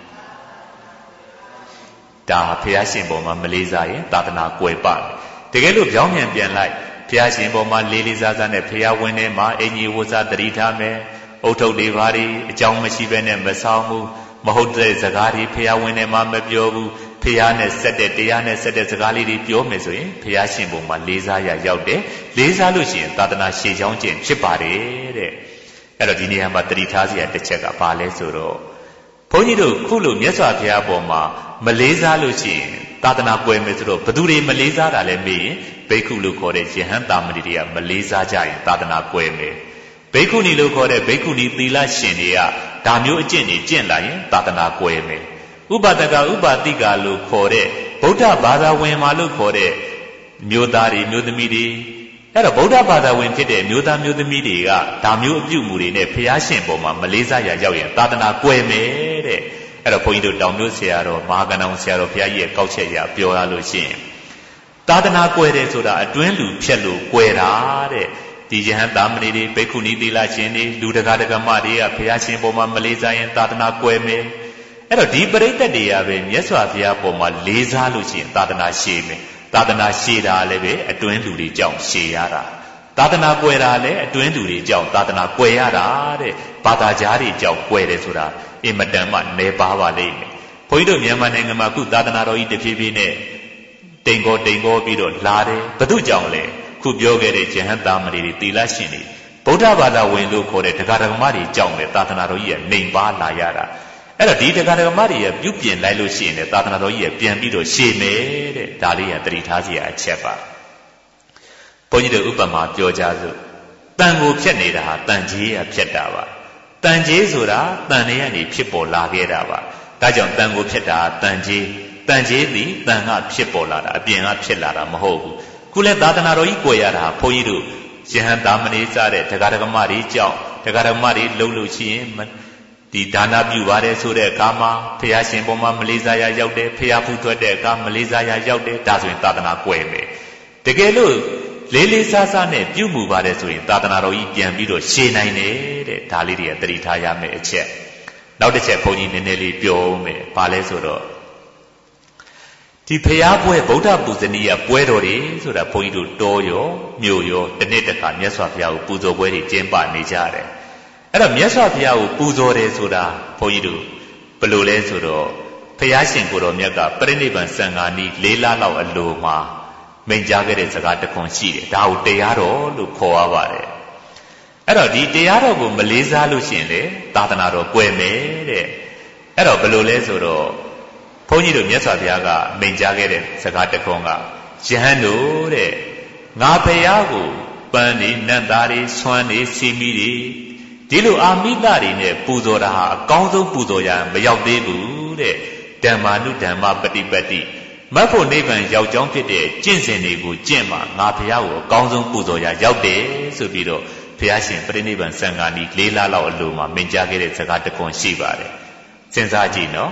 ဒါဖျားရှင်ပေါ်မှာမလေးစားရင်သာသနာကွယ်ပါမယ်တကယ်လို့ပြောင်းပြန်ပြန်လိုက်ဖျားရှင်ပေါ်မှာလေးလေးစားစားနဲ့ဖျားဝင်းထဲမှာအင်ကြီးဝတ်စားတတိထားမယ်အုတ်ထုတ်တွေဘာတွေအကြောင်းမရှိဘဲနဲ့မဆောင်ဘူးမဟုတ်တဲ့စကားတွေဖျားဝင်းထဲမှာမပြောဘူးဖျားနဲ့ဆက်တဲ့တရားနဲ့ဆက်တဲ့စကားလေးတွေပြောမယ်ဆိုရင်ဖျားရှင်ပေါ်မှာလေးစားရရောက်တယ်လေးစားလို့ရှိရင်သာသနာရှည်ချောင်းကျင့်ဖြစ်ပါတယ်တဲ့အဲ့တော့ဒီနေရာမှာတတိထားစရာတစ်ချက်ကဘာလဲဆိုတော့ဘုန်းကြီးတို့ခုလိုမြတ်စွာဘုရားပေါ်မှာမလေးစားလို့ရှိရင်သာသနာကွယ်မယ်ဆိုတော့ဘသူတွေမလေးစားတာလဲမေးရင်ဘိက္ခုလို့ခေါ်တဲ့ယဟန်တာမဏိတွေကမလေးစားကြရင်သာသနာကွယ်မယ်ဘိက္ခုနီလို့ခေါ်တဲ့ဘိက္ခုနီသီလရှင်တွေကဒါမျိုးအကျင့်တွေကျင့်လာရင်သာသနာကွယ်မယ်ဥပဒကဥပတိကလို့ခေါ်တဲ့ဗုဒ္ဓဘာသာဝင်မာလို့ခေါ်တဲ့မျိုးသားတွေမျိုးသမီးတွေအဲ့တော့ဗုဒ္ဓဘာသာဝင်ဖြစ်တဲ့မျိုးသားမျိုးသမီးတွေကဒါမျိုးအပြုမှုတွေနဲ့ဘုရားရှင်ပေါ်မှာမလေးစားရရောက်ရင်သာသနာကွယ်မယ်တဲ့အဲ့တော့ဘုန်းကြီးတို့တောင်မျိုးဆရာတော်မဟာကဏ္ဍဆရာတော်ဘုရားကြီးရဲ့ကောက်ချက်ရပြောရလို့ရှိရင်သာသနာကွယ်တယ်ဆိုတာအတွင်းလူဖြက်လို့ကွယ်တာတဲ့ဒီယဟန်တာမဏိတွေဘိက္ခုနီသီလရှင်တွေလူတကာဒကမတွေကဘုရားရှင်ပေါ်မှာမလေးစားရင်သာသနာကွယ်မယ်အဲ့တော့ဒီပရိသတ်တွေကပဲမြတ်စွာဘုရားပေါ်မှာလေးစားလို့ရှိရင်သာသနာရှည်မယ်သာသနာရှည်တာလည်းပဲအတွင်းလူတွေကြောင့်ရှည်ရတာသာသနာကွယ်တာလည်းအတွင်းလူတွေကြောင့်သာသနာကွယ်ရတာတဲ့ဘာသာကြားတွေကြောင့်ကွယ်တယ်ဆိုတာအင်မတန်မှနေပါပါလိမ့်မယ်ဘုန်းကြီးတို့မြန်မာနိုင်ငံမှာခုသာသနာတော်ကြီးတဖြည်းဖြည်းနဲ့တိမ်ကောပြီးတော့လာတယ်ဘသူကြောင့်လဲခုပြောခဲ့တဲ့ယဟန်တာမဏိတွေသီလရှင်တွေဗုဒ္ဓဘာသာဝင်လို့ခေါ်တဲ့တရားဓမ္မတွေကြောင့်လေသာသနာတော်ကြီးကနှိမ်ပါလာရတာအဲ့တော့ဒီတရားဓမ္မတွေရပြုပြင်လိုက်လို့ရှိရင်လည်းသာသနာတော်ကြီးရပြန်ပြီးတော့ရှည်မယ်တဲ့ဒါလေးကသတိထားစရာအချက်ပါဘုန်းကြီးတို့ဥပမာပြောကြစို့တန်ကိုဖြတ်နေတာဟာတန်ကြီးရဖြတ်တာပါတန်ကြီးဆိုတာတန်တွေကနေဖြစ်ပေါ်လာခဲ့တာပါဒါကြောင့်တန်ကိုဖြတ်တာတန်ကြီးသည်တန်ကဖြစ်ပေါ်လာတာအပြင်ကဖြစ်လာတာမဟုတ်ဘူးခုလဲသာသနာတော်ကြီးကိုရတာဘုန်းကြီးတို့ယဟန်တာမဏိစတဲ့တရားဓမ္မတွေကြောင့်တရားဓမ္မတွေလှုပ်လို့ရှိရင်ဒီဒါနပြုပါတယ်ဆိုတဲ့အခါမှာဘုရားရှင်ပေါ်မှာမလေးစားရရောက်တယ်ဘုရားဖူးထွက်တဲ့အခါမလေးစားရရောက်တယ်ဒါဆိုရင်သာသနာကွယ်မယ်တကယ်လို့လေးလေးစားစားနဲ့ပြုမှုပါတယ်ဆိုရင်သာသနာတော်ကြီးပြန်ပြီးတော့ရှည်နိုင်တယ်တဲ့ဒါလေးတွေကသတိထားရမယ်အချက်နောက်တစ်ချက်ဘုန်းကြီးနည်းနည်းလေးပြောမယ်ဘာလဲဆိုတော့ဒီဖျားပွဲဗုဒ္ဓပူဇနီယပွဲတော်တွေဆိုတာဘုန်းကြီးတို့တောရောမြို့ရောတစ်နေ့တစ်ခါမြတ်စွာဘုရားကိုပူဇော်ပွဲတွေကျင်းပနေကြတယ်အဲ့တော့မြတ်စွာဘုရားကိုပူဇော်တယ်ဆိုတာဘုန်းကြီးတို့ဘယ်လိုလဲဆိုတော့ဘုရားရှင်ကိုယ်တော်မြတ်ကပရိနိဗ္ဗာန်စံဃာနီး၄လလောက်အလိုမှာမိန့်ကြားခဲ့တဲ့စကားတစ်ခွန်းရှိတယ်ဒါကိုတရားတော်လို့ခေါ်ရပါတယ်အဲ့တော့ဒီတရားတော်ကိုမလေးစားလို့ရှိရင်လေသာသနာတော်ကွယ်မယ်တဲ့အဲ့တော့ဘယ်လိုလဲဆိုတော့ဘုန်းကြီးတို့မြတ်စွာဘုရားကမိန့်ကြားခဲ့တဲ့စကားတစ်ခွန်းကယဟန်တို့တဲ့ငါဘုရားကိုပန်းနေနတ်သားတွေဆွမ်းနေစီမီတွေဒီလိုအာမိတတွေနဲ့ပူဇော်တာဟာအကောင်းဆုံးပူဇော်ရမရောက်သေးဘူးတဲ့ဓမ္မာနုဓမ္မပฏิပတ္တိမတ်ဖို့နိဗ္ဗာန်ရောက်ကြောင်းဖြစ်တဲ့ကျင့်စဉ်တွေကိုကျင့်မှငါဘုရားကိုအကောင်းဆုံးပူဇော်ရရောက်တယ်ဆိုပြီးတော့ဘုရားရှင်ပရိနိဗ္ဗာန်စံဃာနီး၄လလောက်အလိုမှာမိန့်ကြားခဲ့တဲ့စကားတစ်ခွန်းရှိပါတယ်စဉ်းစားကြည့်နော်ဘ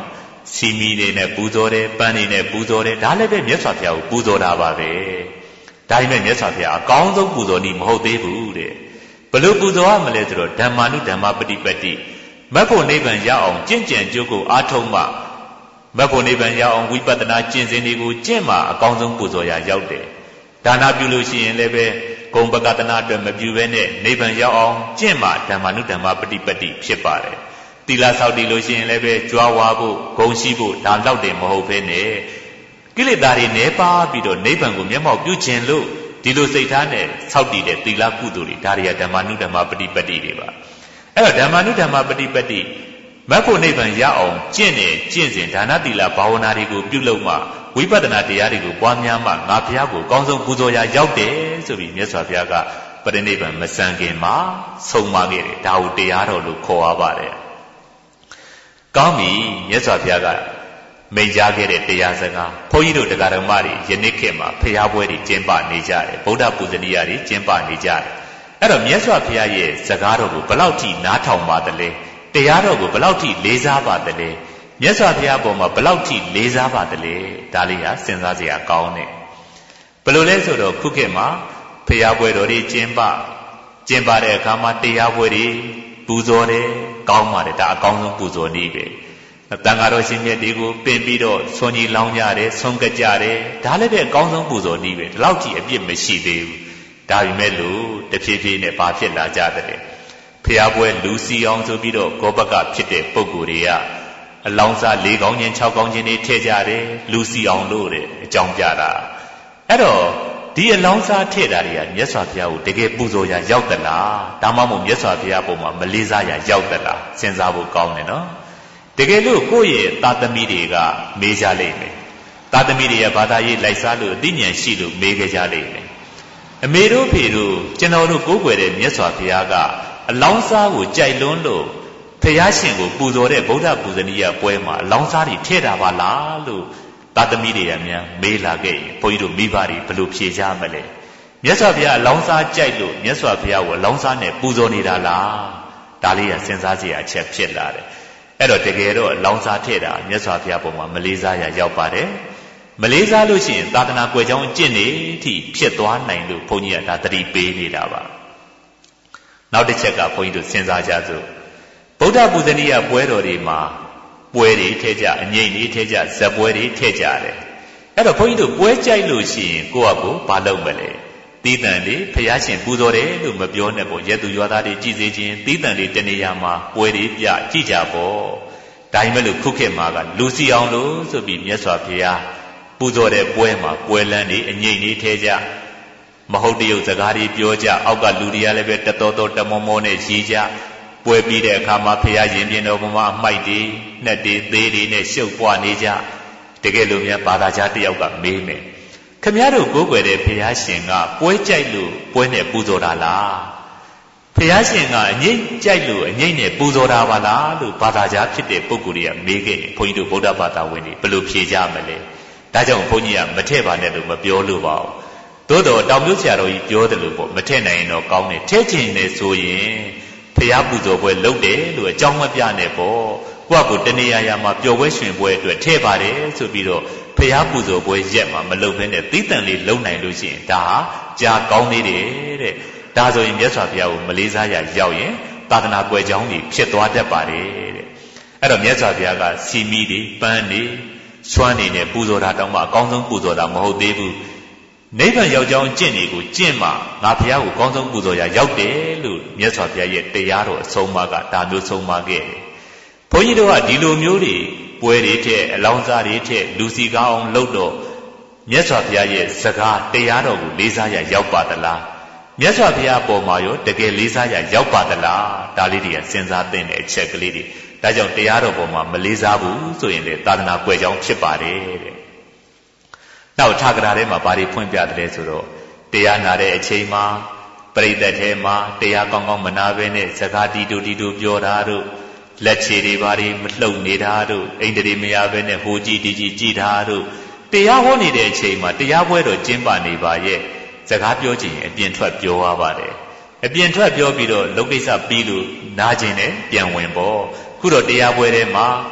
စီမီတွေနဲ့ပူဇော်တယ်ပန်းတွေနဲ့ပူဇော်တယ်ဒါလည်းပဲမြတ်စွာဘုရားကိုပူဇော်တာပါပဲဒါပေမဲ့မြတ်စွာဘုရားအကောင်းဆုံးပူဇော်နည်းမဟုတ်သေးဘူးတဲ့ဘယ်လိုပူဇော်ရမလဲဆိုတော့ဓမ္မာနုဓမ္မပฏิပတ်တိမက်ဖို့နိဗ္ဗာန်ရအောင်ကျင့်ကြံကြိုးကိုအားထုတ်မှမက်ဖို့နိဗ္ဗာန်ရအောင်ဝိပဿနာကျင့်စဉ်တွေကိုကျင့်မှအကောင်းဆုံးပူဇော်ရာရောက်တယ်ဒါနပြုလို့ရှိရင်လည်းပဲဂုံပကတနာအတွက်မပြုဘဲနဲ့နိဗ္ဗာန်ရောက်အောင်ကျင့်မှဓမ္မာနုဓမ္မပฏิပတ်တိဖြစ်ပါတယ်သီလဆောက်တည်လို့ရှိရင်လည်းပဲကြွားဝါဖို့ဂုံရှိဖို့ဒါလောက်တယ်မဟုတ်ဘဲနဲ့ကိလေသာတွေနှဲပါပြီးတော့နိဗ္ဗာန်ကိုမျက်မှောက်ပြုခြင်းလို့ဒီလိုစိတ်ထားနဲ့ဆောက်တည်တဲ့သီလကုသိုလ်တွေဒါတွေကဓမ္မာနုဓမ္မပฏิပတ်တိတွေပါအဲ့တော့ဓမ္မာနုဓမ္မပฏิပတ်တိမက်ဖို့နိဗ္ဗာန်ရအောင်ကျင့်နေကျင့်စဉ်ဒါနသီလဘာဝနာတွေကိုပြုလုပ်မှဝိပဿနာတရားတွေကိုပွားများမှငါဘုရားကိုအကောင်းဆုံးပူဇော်ရာရောက်တယ်ဆိုပြီးမြတ်စွာဘုရားကပရိနိဗ္ဗာန်မစံခင်မှာဆုံးမခဲ့တယ်ဒါကိုတရားတော်လို့ခေါ်ရပါတယ်ကောင်းပြီမြတ်စွာဘုရားကမိန့်ကြားခဲ့တဲ့တရားစကားဘုန်းကြီးတို့တရားဓမ္မတွေယနေ့ခေတ်မှာဖျားပွဲတွေကျင်းပနေကြတယ်ဗုဒ္ဓပူဇနီယတွေကျင်းပနေကြတယ်အဲ့တော့မြတ်စွာဘုရားရဲ့စကားတော်ကိုဘယ်လောက်ထိနားထောင်ပါသလဲတရားတော်ကိုဘယ်လောက်ထိလေးစားပါသလဲမြတ်စွာဘုရားပေါ်မှာဘယ်လောက်ထိလေးစားပါသလဲဒါလေးဟာစဉ်းစားစရာကောင်းတယ်ဘယ်လိုလဲဆိုတော့ခုခေတ်မှာဖျားပွဲတော်တွေကျင်းပတဲ့အခါမှာတရားပွဲတွေပူဇော်တယ်ကောင်းပါတယ်ဒါအကောင်းဆုံးပူဇော်နည်းပဲတန်ဃာတော်ရှင်မြတ်တွေကိုပင်ပြီးတော့ဆွန်ကြီးလောင်းကြတယ်ဆုံးကကြတယ်ဒါလည်းပဲအကောင်းဆုံးပူဇော်နည်းပဲဒီလောက်ထိအပြစ်မရှိသေးဘူးဒါပေမဲ့လို့တဖြည်းဖြည်းနဲ့ဘာဖြစ်လာကြတယ်ဖျားပွဲလူစီအောင်ဆိုပြီးတော့ကောဘကဖြစ်တဲ့ပုဂ္ဂိုလ်တွေကအလောင်းစား၄ကောင်းချင်း၆ကောင်းချင်းတွေထည့်ကြတယ်လူစီအောင်လို့တဲ့အကြောင်းပြတာအဲ့တော့ဒီအလောင်းစားထည့်တာတွေကမြတ်စွာဘုရားကိုတကယ်ပူဇော်ရာရောက်သလားဒါမှမဟုတ်မြတ်စွာဘုရားပုံမှာမလေးစားရာရောက်သလားစဉ်းစားဖို့ကောင်းတယ်နော်တကယ်လို့ကိုယ့်ရဲ့သားသမီးတွေကမေးကြလိမ့်မယ်သားသမီးတွေရဲ့ဘာသာရေးလိုက်စားလို့အသိဉာဏ်ရှိလို့မေးကြကြလိမ့်မယ်အမေတို့ဖေတို့ကျွန်တော်တို့ကိုးကွယ်တဲ့မြတ်စွာဘုရားကအလောင်းစားကိုကြိုက်လွန်းလို့ဘုရားရှင်ကိုပူဇော်တဲ့ဗုဒ္ဓပူဇနီယပွဲမှာအလောင်းစားတွေထည့်တာပါလားလို့သားသမီးတွေကများမေးလာခဲ့ရင်ဘုန်းကြီးတို့မိဘတွေဘယ်လိုဖြေကြမလဲမြတ်စွာဘုရားအလောင်းစားကြိုက်လို့မြတ်စွာဘုရားကိုအလောင်းစားနဲ့ပူဇော်နေတာလားဒါလေးကစဉ်းစားစရာအချက်ဖြစ်လာတယ်အဲ့တော့တကယ်တော့အလောင်းစားထည့်တာမြတ်စွာဘုရားပုံမှာမလေးစားရရောက်ပါတယ်မလေးစားလို့ရှိရင်သာသနာကွယ်ကြောင်းအကျင့်တွေအထိဖြစ်သွားနိုင်လို့ဘုန်းကြီးကဒါသတိပေးနေတာပါနောက်တစ်ချက်ကဘုန်းကြီးတို့စဉ်းစားကြစို့ဗုဒ္ဓပူဇနီယပွဲတော်တွေမှာပွဲတွေထည့်ကြအငိမ့်တွေထည့်ကြဇက်ပွဲတွေထည့်ကြတယ်အဲ့တော့ဘုန်းကြီးတို့ပွဲကြိုက်လို့ရှိရင်ကိုယ့်အကိုဘာလုပ်မလဲသီးတန်လေးဖျားရှင်ပူဇော်တယ်လို့မပြောနဲ့ပေါ့ရဲသူရွာသားတွေကြည်စေခြင်းသီးတန်လေးတနေရာမှာပွဲတွေပြကြည့်ကြပေါ့ဒါပေမဲ့လို့ခုခေတ်မှာကလူစီအောင်လို့ဆိုပြီးမြတ်စွာဘုရားပူဇော်တဲ့ပွဲမှာပွဲလန်းတွေအငိမ့်တွေထဲကြမဟုတ်တရုပ်စကားတွေပြောကြအောက်ကလူတွေကလည်းပဲတတော်တော်တမောမောနဲ့ရီကြပွဲပြီးတဲ့အခါမှာဘုရားရင်ပြင်တော်မှာအမိုက်တွေနှက်တွေသေးတွေနဲ့ရှုပ်ပွားနေကြတကယ်လို့များဘာသာကြားတယောက်ကမေးမယ်ခမည်းတော်ကိုးကွယ်တဲ့ဘုရားရှင်ကပွဲကြိုက်လို့ပွဲနဲ့ပူဇော်တာလားဘုရားရှင်ကအငိမ့်ကြိုက်လို့အငိမ့်နဲ့ပူဇော်တာပါလားလို့ဘာသာကြားဖြစ်တဲ့ပုဂ္ဂိုလ်တွေကမေးခဲ့ရင်ဘုန်းကြီးတို့ဗုဒ္ဓဘာသာဝင်တွေဘယ်လိုဖြေကြမလဲဒါကြောင့်ဘုန်းကြီးကမထည့်ပါနဲ့လို့မပြောလို့ပါဘူးသို့တော်တောင်မြို့ဆရာတော်ကြီးပြောတယ်လို့ပေါ့မထည့်နိုင်ရင်တော့ကောင်းတယ်ထည့်ချင်တယ်ဆိုရင်ဘုရားပူဇော်ပွဲလုပ်တယ်လို့အကြောင်းမပြနဲ့ပေါ့ကိုယ့်ကိုတနေရာမှာပျော်ပွဲရွှင်ပွဲအတွက်ထည့်ပါတယ်ဆိုပြီးတော့ဖျားပူဇော်ပွဲရက်မှာမလုပ်ဘဲနဲ့သီးတန်လေးလုံနိုင်လို့ရှိရင်ဒါဟာကြာကောင်းနေတယ်တဲ့ဒါဆိုရင်မြတ်စွာဘုရားကိုမလေးစားရရောက်ရင်သာသနာကွယ်ကြောင်းကြီးဖြစ်သွားတတ်ပါတယ်တဲ့အဲ့တော့မြတ်စွာဘုရားကစီမီတွေပန်းတွေစွမ်းနေနဲ့ပူဇော်တာတောင်မှအကောင်းဆုံးပူဇော်တာမဟုတ်သေးဘူးနိဗ္ဗာန်ရောက်ကြောင်းကျင့်တွေကိုကျင့်မှငါဘုရားကိုအကောင်းဆုံးပူဇော်ရရောက်တယ်လို့မြတ်စွာဘုရားရဲ့တရားတော်အဆုံးအမကဒါမျိုးဆုံးမခဲ့တယ်ဘုန်းကြီးတို့ကဒီလိုမျိုးတွေပွဲတွေထက်အလောင်းစားတွေထက်လူစီကောင်းအောင်လုပ်တော့မြတ်စွာဘုရားရဲ့စကားတရားတော်ကိုလေးစားရရောက်ပါသလားမြတ်စွာဘုရားပေါ်မှာရောတကယ်လေးစားရရောက်ပါသလားဒါလေးတွေကစဉ်းစားသင့်တဲ့အချက်ကလေးတွေဒါကြောင့်တရားတော်ပေါ်မှာမလေးစားဘူးဆိုရင်လေသာသနာကွယ်ကြောင်းဖြစ်ပါတယ်တဲ့နောက်ထာဂရာထဲမှာဘာတွေဖွင့်ပြတယ်ဆိုတော့တရားနာတဲ့အချိန်မှာပရိသတ်ထဲမှာတရားကောင်းကောင်းမနာဘဲနဲ့စကားတီတူပြောတာတို့လက်ချေတွေဘာတွေမလှုပ်နေတာတို့အိန္ဒြေမရဘဲနဲ့ဟိုကြည့်ဒီကြည့်ကြည်တာတို့တရားဟောနေတဲ့အချိန်မှာတရားပွဲတော်ကျင်းပနေပါရဲ့စကားပြောချင်ရင်အပြင်ထွက်ပြောရပါတယ်အပြင်ထွက်ပြောပြီးတော့လုပ်ကိစ္စပြီးလို့နားကျင်တယ်ပြန်ဝင်ပေါ့ခုတော့တရားပွဲထဲမှာ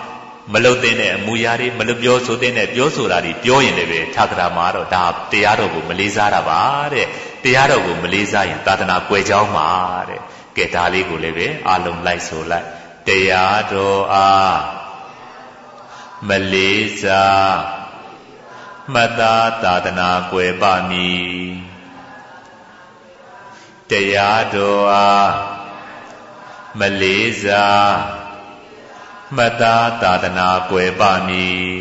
မလုတ်တဲ့အမူအရာတွေမလုတ်ပြောဆိုတဲ့ပြောဆိုတာတွေပြောရင်လည်းပဲထာဂရမှာတော့ဒါတရားတော်ကိုမလေးစားတာပါတဲ့တရားတော်ကိုမလေးစားရင်သာသနာကွယ်ကြောင်းမှာတဲ့ကဲဒါလေးကိုလည်းပဲအလုံးလိုက်ဆိုလိုက်တရားတော်အားမလေးစားမှတ်သားသာသနာကွယ်ပါမည်တရားတော်အားမလေးစားမှတ်သားသာသနာကွယ်ပါမည်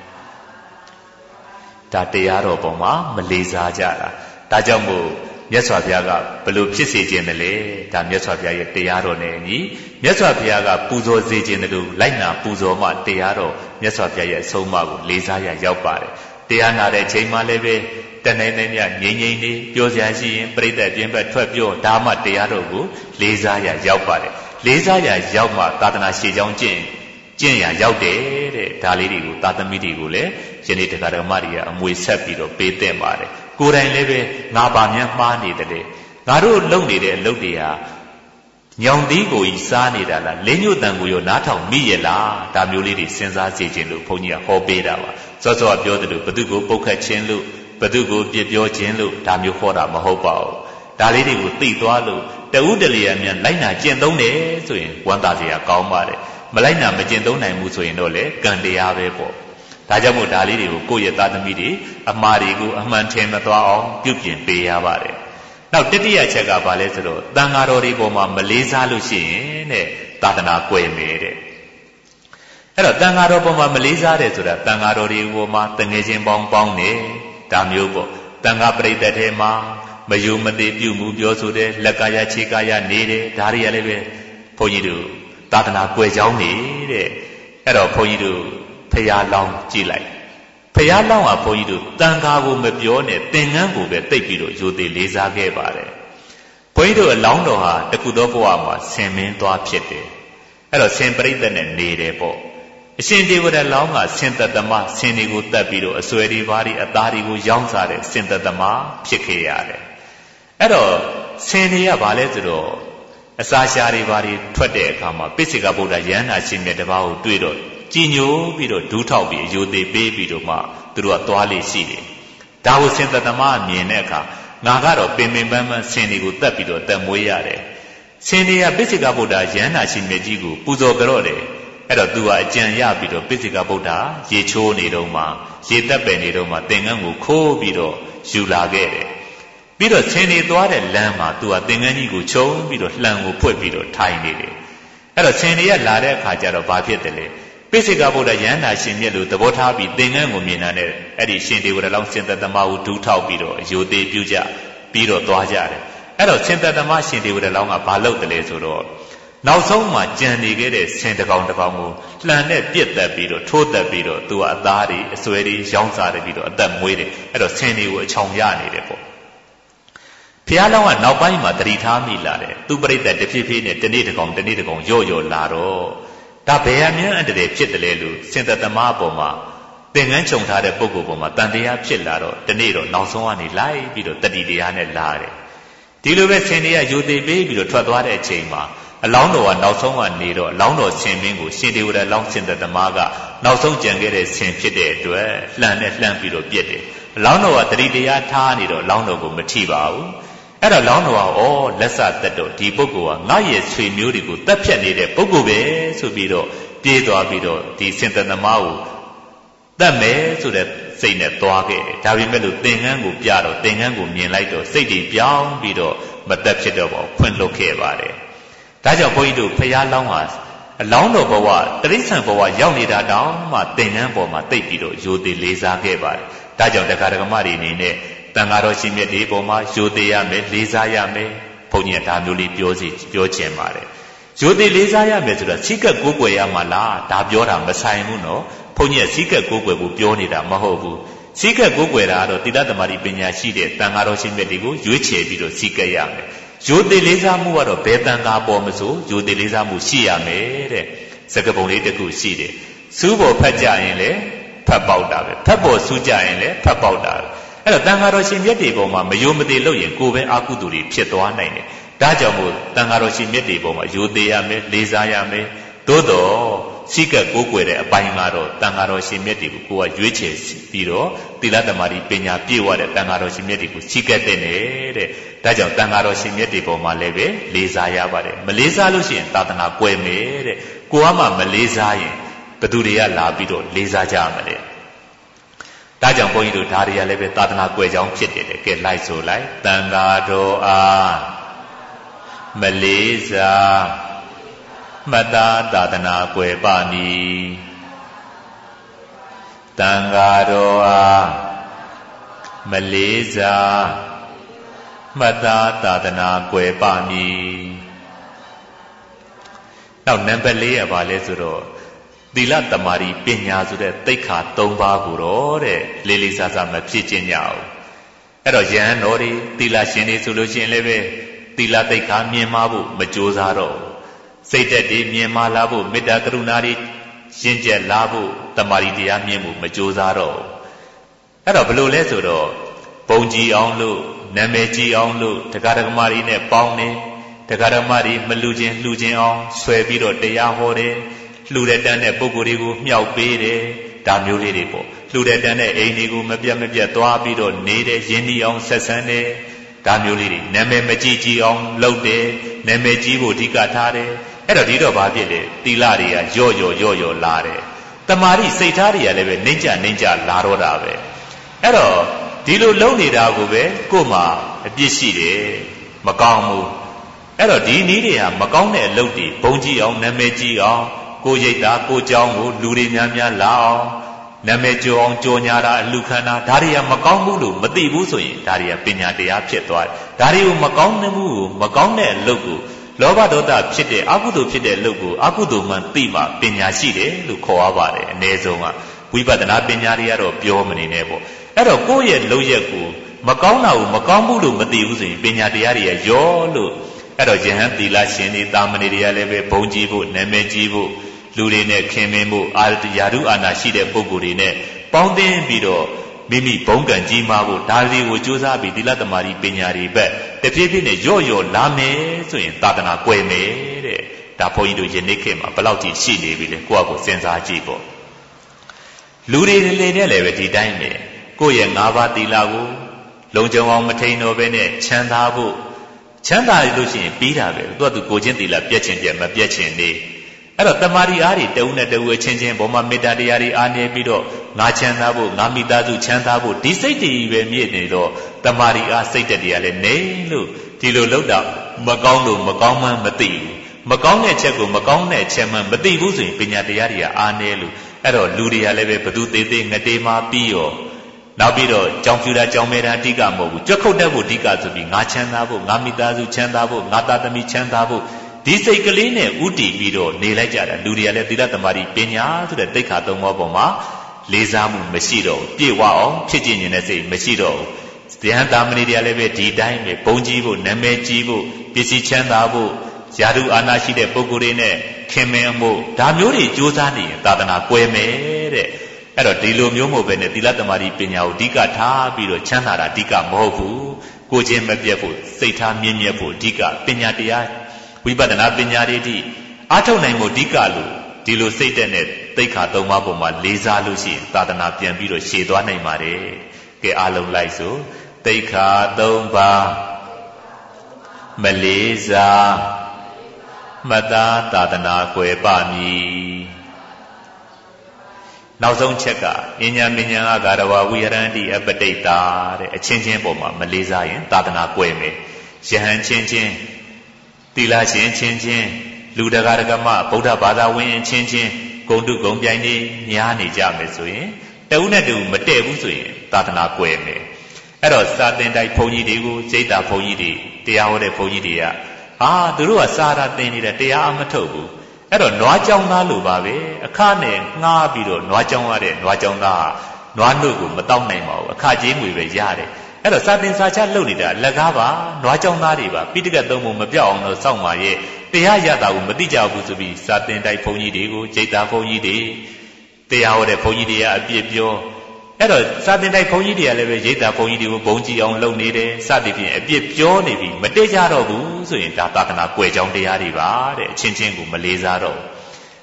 ဒါတရားတော်ပေါ်မှာမလေးစားကြတာဒါကြောင့်မို့မြတ်စွာဘုရားကဘလို့ဖြစ်စေခြင်းတလဲဒါမြတ်စွာဘုရားရဲ့တရားတော်နဲ့အညီမြတ်စွာဘုရားကပူဇော်စေခြင်းတို့လိုက်နာပူဇော်မှတရားတော်မြတ်စွာဘုရားရဲ့အဆုံးအမကိုလေးစားရရောက်ပါတယ်တရားနာတဲ့ချိန်မှလည်းပဲတဏှိနေမြငြိမ့်ငြိမ့်လေးပြောစရာရှိရင်ပြိဿပြင်းဘက်ထွက်ပြောဒါမှတရားတော်ကိုလေးစားရရောက်ပါတယ်လေးစားရရောက်မှသာသနာရှေ့ကြောင်းကျင့်ရရောက်တယ်တဲ့ဒါလေးတွေကိုသာသမီတွေကိုလည်းယနေ့တရားဓမ္မတွေကအမွေဆက်ပြီးတော့ပေးသင့်ပါတယ်ကိုယ်တိုင်လည်းပဲငါပါများမှားနေတယ်လေငါတို့လုပ်နေတဲ့အလုပ်တွေဟာညောင်သီးကိုကြီးစားနေတာလားလင်းညွတ်တန်ကိုရောနားထောင်မိရလားဒါမျိုးလေးတွေစဉ်းစားစေခြင်းလို့ဘုန်းကြီးကဟောပေးတာပါစောစောကပြောတယ်လို့ဘသူကိုပုတ်ခတ်ခြင်းလို့ဘသူကိုပြစ်ပြောခြင်းလို့ဒါမျိုးဟောတာမဟုတ်ပါဘူးဒါလေးတွေကိုသိသွားလို့တဦးတလျာမြန်လိုက်နာကျင့်သုံးတယ်ဆိုရင်ဝမ်းသာစရာကောင်းပါတယ်မလိုက်နာမကျင့်သုံးနိုင်ဘူးဆိုရင်တော့လေကံတရားပဲပေါ့ဒါကြောင့်မို့ဒါလေးတွေကိုကိုယ့်ရဲ့သားသမီးတွေအမှားတွေကိုအမှန်ထင်မသွားအောင်ပြုပြင်ပေးရပါတယ်နောက်တတိယချက်ကဘာလဲဆိုတော့တန်ဃာတော်တွေပေါ်မှာမလေးစားလို့ရှိရင်တဲ့သာသနာကွယ်မယ်တဲ့အဲ့တော့တန်ဃာတော်ပေါ်မှာမလေးစားတယ်ဆိုတာတန်ဃာတော်တွေပေါ်မှာတငယ်ချင်းပေါင်းနေဒါမျိုးပေါ့တန်ဃာပရိသတ်ထဲမှာမယုံမသိပြုမှုပြောဆိုတဲ့လက်ကရခြေကရနေတယ်ဒါတွေကလည်းပဲဘုန်းကြီးတို့သာသနာကွယ်ကြောင်းနေတဲ့အဲ့တော့ဘုန်းကြီးတို့ဖရာလောင်းကြည့်လိုက်ဖရာလောင်းကဘုန်းကြီးတို့တန်ခါကိုမပြောနဲ့သင်္ကန်းကိုပဲတိတ်ပြီးတော့ရိုသေလေးစားခဲ့ပါတယ်ဘုန်းကြီးတို့အလောင်းတော်ဟာတကုသောဘဝမှာဆင်မင်းသွားဖြစ်တယ်အဲ့တော့ဆင်ပရိသတ်နဲ့နေတယ်ပေါ့အရှင်ဒေဝရလောင်းကဆင်သက်သမားဆင်တွေကိုတတ်ပြီးတော့အစွဲတွေဘာတွေအသားတွေကိုရောင်းစားတဲ့ဆင်သက်သမားဖြစ်ခဲ့ရတယ်အဲ့တော့ဆင်တွေကဘာလဲဆိုတော့အစာရှာတွေဘာတွေထွက်တဲ့အခါမှာပိစိကဗုဒ္ဓယန္တာရှင်မြတ်တစ်ပါးကိုတွေ့တော့ကြည်ညိုပြီးတော့ဒူးထောက်ပြီးအယုသေးပေးပြီးတော့မှသူတို့ကသွားလေရှိတယ်ဒါကိုဆင်သက်သမားမြင်တဲ့အခါငါကတော့ပင်ပန်းပန်းဆင်တွေကိုတတ်ပြီးတော့တက်မွေးရတယ်ဆင်တွေကပိစိကဗုဒ္ဓယန္တာရှင်မြတ်ကြီးကိုပူဇော်ကြတော့တယ်အဲ့တော့သူကအကြံရပြီးတော့ပိစိကဗုဒ္ဓရေချိုးနေတော့မှရေတက်ပယ်နေတော့မှသင်္ကန်းကိုခိုးပြီးတော့ယူလာခဲ့တယ်ပြီးတော့ဆင်တွေသွားတဲ့လမ်းမှာသူကသင်္ကန်းကြီးကိုခြုံပြီးတော့လှံကိုဖွက်ပြီးတော့ထိုင်နေတယ်အဲ့တော့ဆင်တွေကလာတဲ့အခါကျတော့ဘာဖြစ်တယ်လဲပိစိကဗုဒ္ဓယန္တာရှင်မြတ်လို့သဘောထားပြီးသင်္ကန်းကိုမြင်တာနဲ့အဲ့ဒီရှင်ဒေဝရလောင်းရှင်သက်သမားကိုဒူးထောက်ပြီးတော့အယုသေးပြုကြပြီးတော့သွားကြတယ်အဲ့တော့ရှင်သက်သမားရှင်ဒေဝရလောင်းကဘာလုပ်တယ်လဲဆိုတော့နောက်ဆုံးမှာကြံနေခဲ့တဲ့ဆင်တစ်ကောင်ကိုလှန်နဲ့ပြစ်တက်ပြီးတော့ထိုးတက်ပြီးတော့သူကအသားတွေအစွဲတွေရောင်းစားတယ်ပြီးတော့အသက်မွေးတယ်အဲ့တော့ဆင်တွေကိုအချောင်ရနေတယ်ပေါ့ဘုရားလောင်းကနောက်ပိုင်းမှာတတိထားမိလာတယ်သူပြိတ္တတဖြည်းဖြည်းနဲ့တနေ့တစ်ကောင်ရော့လာတော့ဒါဘယ်အမြဲအတည်းဖြစ်တယ်လဲလို့စင်သက်သမားအပေါ်မှာသင်္ကန်းခြုံထားတဲ့ပုဂ္ဂိုလ်ပေါ်မှာတန်တရားဖြစ်လာတော့တနေ့တော့နောက်ဆုံးကနေလိုက်ပြီးတော့တတိတရားနဲ့လာတယ်ဒီလိုပဲဆင်တွေကယူသေးပေးပြီးတော့ထွက်သွားတဲ့အချိန်မှာအလောင်းတော်ကနောက်ဆုံးကနေတော့အလောင်းတော်ဆင်မင်းကိုရှင်ဒေဝရလောင်းစင်သက်သမားကနောက်ဆုံးကြံခဲ့တဲ့ဆင်ဖြစ်တဲ့အတွက်လှန်နဲ့လှမ်းပြီးတော့ပြစ်တယ်အလောင်းတော်ကတတိတရားထားနေတော့အလောင်းတော်ကိုမထိပါဘူးအဲ့တော့လောင်းတော်ကလက်စသက်တော့ဒီပုဂ္ဂိုလ်ကငါ့ရဲ့ဆွေမျိုးတွေကိုတတ်ဖြတ်နေတဲ့ပုဂ္ဂိုလ်ပဲဆိုပြီးတော့ပြေးသွားပြီးတော့ဒီစင်သက်သမားကိုတတ်မယ်ဆိုတဲ့စိတ်နဲ့သွားခဲ့တယ်ဒါပေမဲ့လို့သင်္ကန်းကိုပြတော့သင်္ကန်းကိုမြင်လိုက်တော့စိတ်တွေပြောင်းပြီးတော့မတတ်ဖြစ်တော့ပါဘူးခွင့်လွတ်ခဲ့ပါတယ်ဒါကြောင့်ဘုန်းကြီးတို့ဖရာလောင်းဟာအလောင်းတော်ဘဝတရိစ္ဆာန်ဘဝရောက်နေတာတောင်မှသင်္ကန်းပေါ်မှာတိတ်ပြီးတော့ရိုသေလေးစားခဲ့ပါတယ်ဒါကြောင့်တရားဓမ္မတွေအနေနဲ့တန်ဃာတော်ရှင်မြတ်ဒီပေါ်မှာရိုသေရမယ်လေးစားရမယ်ဘုန်းကြီးကဒါမျိုးလေးပြောချင်ပါတယ်ရိုသေလေးစားရမယ်ဆိုတော့စိကက်ကိုးကွယ်ရမှာလားဒါပြောတာမဆိုင်ဘူးနော်ဘုန်းကြီးကစိကက်ကိုးကွယ်ဖို့ပြောနေတာမဟုတ်ဘူးစိကက်ကိုးကွယ်တာကတော့သီလသမารိပညာရှိတဲ့တန်ဃာတော်ရှင်မြတ်တွေကိုရွေးချယ်ပြီးတော့စိကက်ရမယ်ရိုသေလေးစားမှုကတော့ဘယ်တန်ဃာပေါ်မဆိုရိုသေလေးစားမှုရှိရမယ်တဲ့စကားပုံလေးတစ်ခုရှိတယ်စူးပေါ်ဖတ်ကြရင်လည်းဖတ်ပေါက်တာပဲဖတ်ပေါ်စူးကြရင်လည်းဖတ်ပေါက်တာပဲအဲ့တော့တန်ဃာတော်ရှင်မြတ်တွေပေါ်မှာမယုံမသိလို့ရင်ကိုယ်ပဲအာကုသိုလ်တွေဖြစ်သွားနိုင်တယ်ဒါကြောင့်မို့တန်ဃာတော်ရှင်မြတ်တွေပေါ်မှာယုံသေးရမယ်လေးစားရမယ်သို့တော့ရှိကကိုးကွယ်တဲ့အပိုင်းကတော့တန်ဃာတော်ရှင်မြတ်တွေကိုကိုကရွေးချယ်ပြီးတော့သီလသမารိပညာပြည့်ဝတဲ့တန်ဃာတော်ရှင်မြတ်တွေကိုရှိကတဲ့တဲ့ဒါကြောင့်တန်ဃာတော်ရှင်မြတ်တွေပေါ်မှာလည်းပဲလေးစားရပါတယ်မလေးစားလို့ရှိရင်သာသနာကွယ်မယ်တဲ့ကိုကမှမလေးစားရင်ဘသူတွေကလာပြီးတော့လေးစားကြမှာလေဒါကြောင့်ဘုန်းကြီးတို့ဒါတွေကလည်းပဲသာသနာကွယ်ကြောင်းဖြစ်တယ်ကဲလိုက်ဆိုလိုက်တန်ဃာတော်အားမလေးစားမတ္တသာသနာကွယ်ပါမည်တန်ဃာတော်အားမလေးစားမတ္တသာသနာကွယ်ပါမည်နောက်နံပါတ်၄ကဘာလဲဆိုတော့သီလတမာရီပညာဆိုတဲ့သိက္ခာ၃ပါးကိုတော့တဲ့လေးလေးစားစားမဖြစ်ခြင်းကြအောင်အဲ့တော့ယဟန်တော်တွေသီလရှင်တွေဆိုလို့ရှိရင်လည်းပဲသီလသိက္ခာမြင်မာဖို့မကြိုးစားတော့စိတ်သက်တွေမြင်မာလာဖို့မေတ္တာကရုဏာတွေရှင်းကျက်လာဖို့တမာရီတရားမြင်ဖို့မကြိုးစားတော့အဲ့တော့ဘယ်လိုလဲဆိုတော့ပုံကြည်အောင်လို့နာမည်ကြည်အောင်လို့တရားဓမ္မတွေနဲ့ပေါင်းတယ်တရားဓမ္မတွေမလူချင်းလှူချင်းအောင်ဆွဲပြီးတော့တရားဟောတယ်လှူတဲ့တန်းတဲ့ပုဂ္ဂိုလ်တွေကိုမြှောက်ပေးတယ်ဒါမျိုးလေးတွေပေါ့လှူတဲ့တန်းတဲ့အိမ်တွေကိုမပြတ်မပြတ်သွားပြီးတော့နေတယ်ရင်းနှီးအောင်ဆက်ဆံတယ်ဒါမျိုးလေးတွေနာမည်မကြည်ကြည်အောင်လုပ်တယ်နာမည်ကြီးဖို့အဓိကထားတယ်အဲ့တော့ဒီတော့ဘာဖြစ်လဲသီလတွေကရော့ရော့လာတယ်တမာရီစိတ်ထားတွေကလည်းပဲနှိမ့်ကြလာတော့တာပဲအဲ့တော့ဒီလိုလုံးနေတာကိုပဲကို့မှာအပြစ်ရှိတယ်မကောင်းဘူးအဲ့တော့ဒီနည်းတွေဟာမကောင်းတဲ့အလုပ်တွေဘုံကြည့်အောင်နာမည်ကြည့်အောင်ကိုရိတ်တာကိုเจ้าကိုလူတွေများလာအောင်နာမည်ကျော်အောင်ကြော်ညာတာအလူခန္ဓာဒါတွေကမကောင်းဘူးလို့မသိဘူးဆိုရင်ဒါတွေကပညာတရားဖြစ်သွားတယ်ဒါတွေကိုမကောင်းတဲ့မှုကိုမကောင်းတဲ့အလုပ်ကိုလောဘဒေါသဖြစ်တဲ့အကုသိုလ်ဖြစ်တဲ့အလုပ်ကိုအကုသိုလ်မှန်သိမှပညာရှိတယ်လို့ခေါ်ရပါတယ်အ ਨੇ ဆုံးကဝိပဿနာပညာတွေကတော့ပြောမနေနဲ့ပေါ့အဲ့တော့ကိုယ့်ရဲ့လုပ်ရက်ကိုမကောင်းတာကိုမကောင်းဘူးလို့မသိဘူးဆိုရင်ပညာတရားတွေကရောလို့အဲ့တော့ယဟန်သီလရှင်တွေတာမဏေတွေကလည်းပဲဘုံကြည်ဖို့နာမည်ကြည်ဖို့လူတွေနဲ့ခင်မင်းဖို့ယာဓုအာနာရှိတဲ့ပုဂ္ဂိုလ်တွေနဲ့ပေါင်းသင်းပြီးတော့မိမိဘုံကံကြီးမားဖို့ဒါတွေကိုကြိုးစားပြီးသီလသမารိပညာတွေပဲတဖြည်းဖြည်းနဲ့ရော့လာမယ်ဆိုရင်သာသနာကွယ်မယ်တဲ့ဒါဘုန်းကြီးတို့ယနေ့ခေတ်မှာဘယ်လောက်ကြီးရှိနေပြီလဲကိုယ့်အကိုစဉ်းစားကြည့်ပေါ့လူတွေလည်းလည်းပဲဒီတိုင်းပဲကိုယ့်ရဲ့၅ပါးသီလကိုလုံခြုံအောင်မထိန်တော့ဘဲနဲ့ချမ်းသာဖို့ချမ်းသာလို့ရှိရင်ပြီးတာပဲသူကသူကိုချင်းသီလပြည့်ချင်းပြည့်မပြည့်ချင်းနေအဲ့တော့တမာရီအားတွေတဦးနဲ့တဦးချင်းချင်းဘောမှာမေတ္တာတရားတွေအားနေပြီးတော့ငါချမ်းသာဖို့ငါမိသားစုချမ်းသာဖို့ဒီစိတ်တည်ပဲမြင့်နေတော့တမာရီအားစိတ်တည်းကလည်းနေလို့ဒီလိုလောက်တာမကောင်းလို့မကောင်းမှန်းမသိဘူးမကောင်းတဲ့ချက်ကိုမကောင်းတဲ့ချက်မှန်းမသိဘူးဆိုရင်ပညာတရားတွေကအားနေလို့အဲ့တော့လူတွေကလည်းပဲဘသူသေးသေးငတေးမှပြီးရောနောက်ပြီးတော့ကြောင်ပြူတာကြောင်မဲတာအဓိကမဟုတ်ဘူးကြွက်ခုတ်တတ်ဖို့အဓိကဆိုပြီးငါချမ်းသာဖို့ငါမိသားစုချမ်းသာဖို့ငါသားသမီးချမ်းသာဖို့ဒီစိတ်ကလေးနဲ့ဥတည်ပြီးတော့နေလိုက်ကြတာလူတွေကလည်းသီလသမารိပညာဆိုတဲ့သိက္ခာ၃ပါးပေါ်မှာလေးစားမှုမရှိတော့ဘူးပြည့်ဝအောင်ဖြစ်ကျင်နေတဲ့စိတ်မရှိတော့ဘူးတရားတာမဏေတွေကလည်းပဲဒီတိုင်းပဲဘုံကြီးဖို့နာမည်ကြီးဖို့ပစ္စည်းချမ်းသာဖို့ယာဓုအာနာရှိတဲ့ပုဂ္ဂိုလ်တွေနဲ့ခင်မင်းမှုဒါမျိုးတွေကြိုးစားနေရင်သာသနာကွယ်မယ်တဲ့အဲ့တော့ဒီလိုမျိုးမဟုတ်ပဲနဲ့သီလသမารိပညာကိုအဓိကထားပြီးတော့ချမ်းသာတာအဓိကမဟုတ်ဘူးကိုချင်းမပြတ်ဖို့စိတ်ထားမြင့်မြတ်ဖို့အဓိကပညာတရားဝိပဿနာပညာတွေတိအားထုတ်နိုင်မှုအဓိကလို့ဒီလိုစိတ်တက်နဲ့သိက္ခာ၃ပါးပေါ်မှာလေးစားလို့ရှိရင်သာသနာပြန်ပြီးတော့ရှည်သွားနိုင်ပါတယ်ကဲအားလုံးလိုက်ဆိုသိက္ခာ၃ပါးမလေးစားမတားသာသနာကွယ်ပါမည်နောက်ဆုံးချက်ကဉာဏ်မဉဏ်အဂါရဝဝိဟရန္တိအပတိတ္တာတဲ့အချင်းချင်းပေါ်မှာမလေးစားရင်သာသနာကွယ်မယ်ယဟန်ချင်းချင်းသီလရှင်ချင်းချင်းလူတကာဒကမဗုဒ္ဓဘာသာဝင်ချင်းချင်းဂုဏ်တုဂုံပြိုင်နေညားနေကြမယ်ဆိုရင်တဦးနဲ့တူမတည့်ဘူးဆိုရင်သာသနာကွယ်မယ်အဲ့တော့စာသင်တိုက်ဘုန်းကြီးတွေကိုစိတ်တာဘုန်းကြီးတွေတရားဟောတဲ့ဘုန်းကြီးတွေကသူတို့ကစာရသင်နေတဲ့တရားအမထုတ်ဘူးအဲ့တော့နွားကြောင်သားလိုပါပဲအခနဲ့ငှားပြီးတော့နွားကြောင်ရတဲ့နွားကြောင်သားနွားနှုတ်ကိုမတောက်နိုင်ပါဘူးအခကြေးငွေပဲရတယ်အဲ့တော့စာသင်စာချလုပ်နေတာအလကားပါနွားကြောင်သားတွေပါပိဋကတ်သုံးပုံမပြောက်အောင်လို့စောင့်ပါရဲ့တရားရတာကိုမသိကြဘူးဆိုပြီးစာသင်တိုက်ဘုန်းကြီးတွေကိုစိတ်တာဘုန်းကြီးတွေတရားဟောတဲ့ဘုန်းကြီးတွေကအပြစ်ပြောအဲ့တော့စာသင်တိုက်ဘုန်းကြီးတွေကလည်းပဲရိတ်တာဘုန်းကြီးတွေကိုဘုံကြည့်အောင်လုပ်နေတယ်စသည်ဖြင့်အပြစ်ပြောနေပြီမတိကြတော့ဘူးဆိုရင်ဒါသာသနာကွယ်ကြောင်းတရားတွေပါတဲ့အချင်းချင်းကိုမလေးစားတော့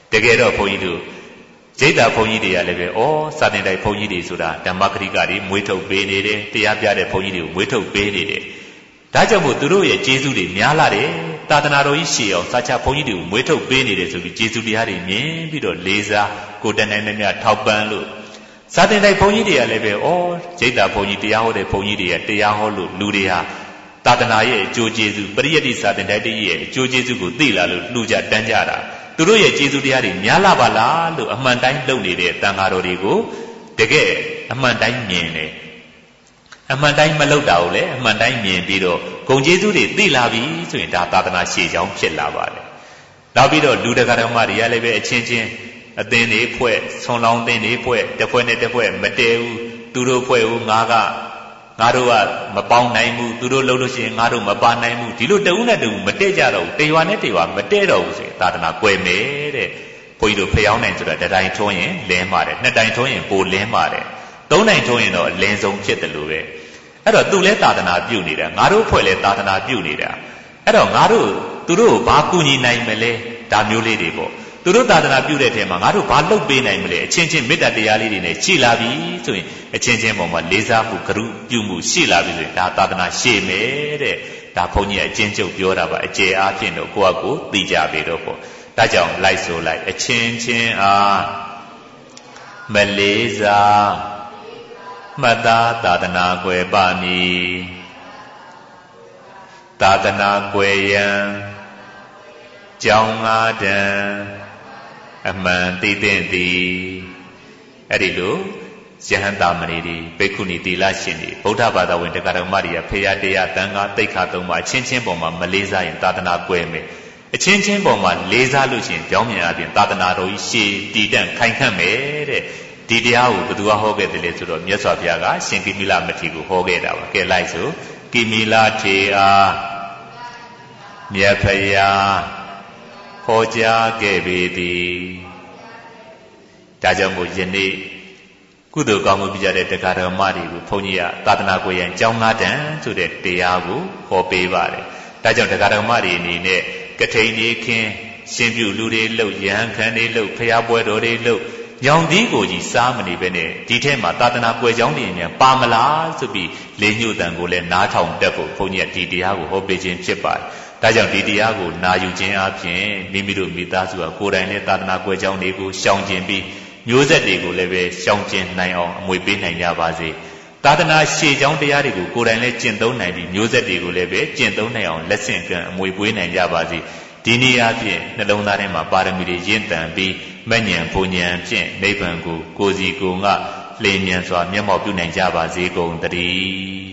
တကယ်တော့ဘုန်းကြီးတို့ဂျိတ္တာဘုန်းကြီးတွေကလည်းပဲစာသင်တိုက်ဘုန်းကြီးတွေဆိုတာဓမ္မဂရိကတွေမွေးထုတ်ပေးနေတယ်တရားပြတဲ့ဘုန်းကြီးတွေကိုမွေးထုတ်ပေးနေတယ်ဒါကြောင့်မို့သူတို့ရဲ့ကျေးဇူးတွေများလာတယ်သာသနာတော်ကြီးရှေ့အောင်စာချဘုန်းကြီးတွေကိုမွေးထုတ်ပေးနေတယ်ဆိုပြီးကျေးဇူးတရားတွေမြင်ပြီးတော့လေးစားကိုတန်နိုင်မြတ်ထောက်ပံ့လို့စာသင်တိုက်ဘုန်းကြီးတွေကလည်းပဲဂျိတ္တာဘုန်းကြီးတရားဟောတဲ့ဘုန်းကြီးတွေကတရားဟောလို့လူတွေဟာသာသနာရဲ့အကျိုးကျေးဇူးပရိယတ္တိစာသင်တိုက်ရဲ့အကျိုးကျေးဇူးကိုသိလာလို့လူကြတန်းကြတာသူတို့ရဲ့ကျေးဇူးတရားတွေများလာပါလားလို့အမှန်တိုင်းလုပ်နေတဲ့တန်ဃာတော်တွေကိုတကယ်အမှန်တိုင်းမြင်တယ်အမှန်တိုင်းမလုပ်တာကိုလည်းအမှန်တိုင်းမြင်ပြီးတော့ဂုဏ်ကျေးဇူးတွေသိလာပြီဆိုရင်ဒါသာသနာရှေ့ကြောင်းဖြစ်လာပါတယ်နောက်ပြီးတော့လူတကာဓမ္မတွေကလည်းပဲအချင်းချင်းအသင်းတွေဖွဲ့ဆွန်လောင်းသင်းတွေဖွဲ့တစ်ဖွဲ့နဲ့တစ်ဖွဲ့မတည့်ဘူးသူတို့ဖွဲ့ဦးငါတို့ကမပေါင်းနိုင်ဘူးသူတို့လှုပ်လို့ရှိရင်ငါတို့မပါနိုင်ဘူးဒီလိုတဦးနဲ့တဦးမတည့်ကြတော့ဘူးတရွာနဲ့တရွာမတည့်တော့ဘူးဆိုရင်သာသနာကွယ်မယ်တဲ့ဘုန်းကြီးတို့ဖျောင်းနိုင်ဆိုတာတစ်တိုင်ထုံးရင်လင်းပါတယ်နှစ်တိုင်ထုံးရင်ပိုလင်းပါတယ်သုံးတိုင်ထုံးရင်တော့အလင်းဆုံးဖြစ်တယ်လို့ပဲအဲ့တော့သူလဲသာသနာပြုနေတာငါတို့ဖွဲ့လဲသာသနာပြုနေတာအဲ့တော့ငါတို့သူတို့ကိုဘာကူညီနိုင်မလဲဒါမျိုးလေးတွေပေါ့သူတို့သာသနာပြုတဲ့ထဲမှာငါတို့ဘာလုပ်ပေးနိုင်မလဲအချင်းချင်းမေတ္တာတရားလေးတွေနဲ့ရှိလာပြီဆိုရင်အချင်းချင်းပေါ်မှာလေးစားမှုဂရုပြုမှုရှိလာပြီဆိုရင်ဒါသာသနာရှေ့မယ်တဲ့ဒါဘုန်းကြီးအချင်းချုပ်ပြောတာပါအကျယ်အားဖြင့်တော့ကိုယ့်အကိုသိကြပြီတော့ပေါ့ဒါကြောင့်လိုက်ဆိုလိုက်အချင်းချင်းအားမလေးစားမှတ်သားသာသနာကွယ်ပါမည်သာသနာကွယ်ရန်ကြောင်းငါးတန်အမှန်သိသင့်သည်အဲ့ဒီလိုယဟန်တာမဏေတွေဘိက္ခုနီသီလရှင်တွေဗုဒ္ဓဘာသာဝင်တရားတော်မတွေကဖေရတရားတန်ခါတိတ်ခါသုံးပါအချင်းချင်းပေါ်မှာမလေးစားရင်သာသနာကွယ်မယ်အချင်းချင်းပေါ်မှာလေးစားလို့ရှိရင်ကြောင်းမြန်အပြင်သာသနာတော်ကြီးရှည်တည်တံ့ခိုင်ခန့်မယ်တဲ့ဒီတရားကိုဘယ်သူကဟောခဲ့တယ်လဲဆိုတော့မြတ်စွာဘုရားကရှင်ကိမိလမထေရကိုဟောခဲ့တာပါကဲလိုက်ဆိုကိမိလထေအားမြတ်ဖရာဟောကြားခဲ့ပေသည်ဒါကြောင့်မို့ယနေ့ကုသိုလ်ကောင်းမှုပြုကြတဲ့တရားတော်မတွေကိုဘုန်းကြီးကသာသနာ့ကိုယ်ရန်ကျောင်းသားတန်ဆိုတဲ့တရားကိုဟောပေးပါတယ်ဒါကြောင့်တရားတော်မတွေအနေနဲ့ကထိန်ကြီးခင်းရှင်ပြုလူတွေလှုပ်ရဟန်းခံတွေလှုပ်ဖျားပွဲတော်တွေလှုပ်ညောင်သီးကိုကြီးစားမနေပဲနဲ့ဒီထဲမှာသာသနာကွယ်ကျောင်းတွေမြန်ပါမလားဆိုပြီးလေးညှို့တန်ကိုလည်းနားထောင်တတ်ဖို့ဘုန်းကြီးကဒီတရားကိုဟောပေးခြင်းဖြစ်ပါတယ်ဒါကြောင့်ဒီတရားကိုနာယူခြင်းအပြင်မိမိတို့မိသားစုကကိုယ်တိုင်လည်းသာသနာကွယ်ကျောင်းတွေကိုရှောင်ကျဉ်ပြီးမျိုးဆက်တွေကိုလည်းပဲရှောင်ကျဉ်နိုင်အောင်အမွေပေးနိုင်ကြပါစေသာသနာရှေ့ကျောင်းတရားတွေကိုကိုယ်တိုင်လည်းကျင့်သုံးနိုင်ပြီးမျိုးဆက်တွေကိုလည်းပဲကျင့်သုံးနိုင်အောင်လက်ဆင့်ကမ်းအမွေပေးနိုင်ကြပါစေဒီနည်းအားဖြင့်နှလုံးသားထဲမှာပါရမီတွေရင့်တန်ပြီးမဉ္ဇဉ်ဘုံဉဏ်ဖြင့်နိဗ္ဗာန်ကိုကိုယ်စီကိုယ်ငါလင်းမြန်စွာမျက်မှောက်ပြုနိုင်ကြပါစေကုန်သတည်း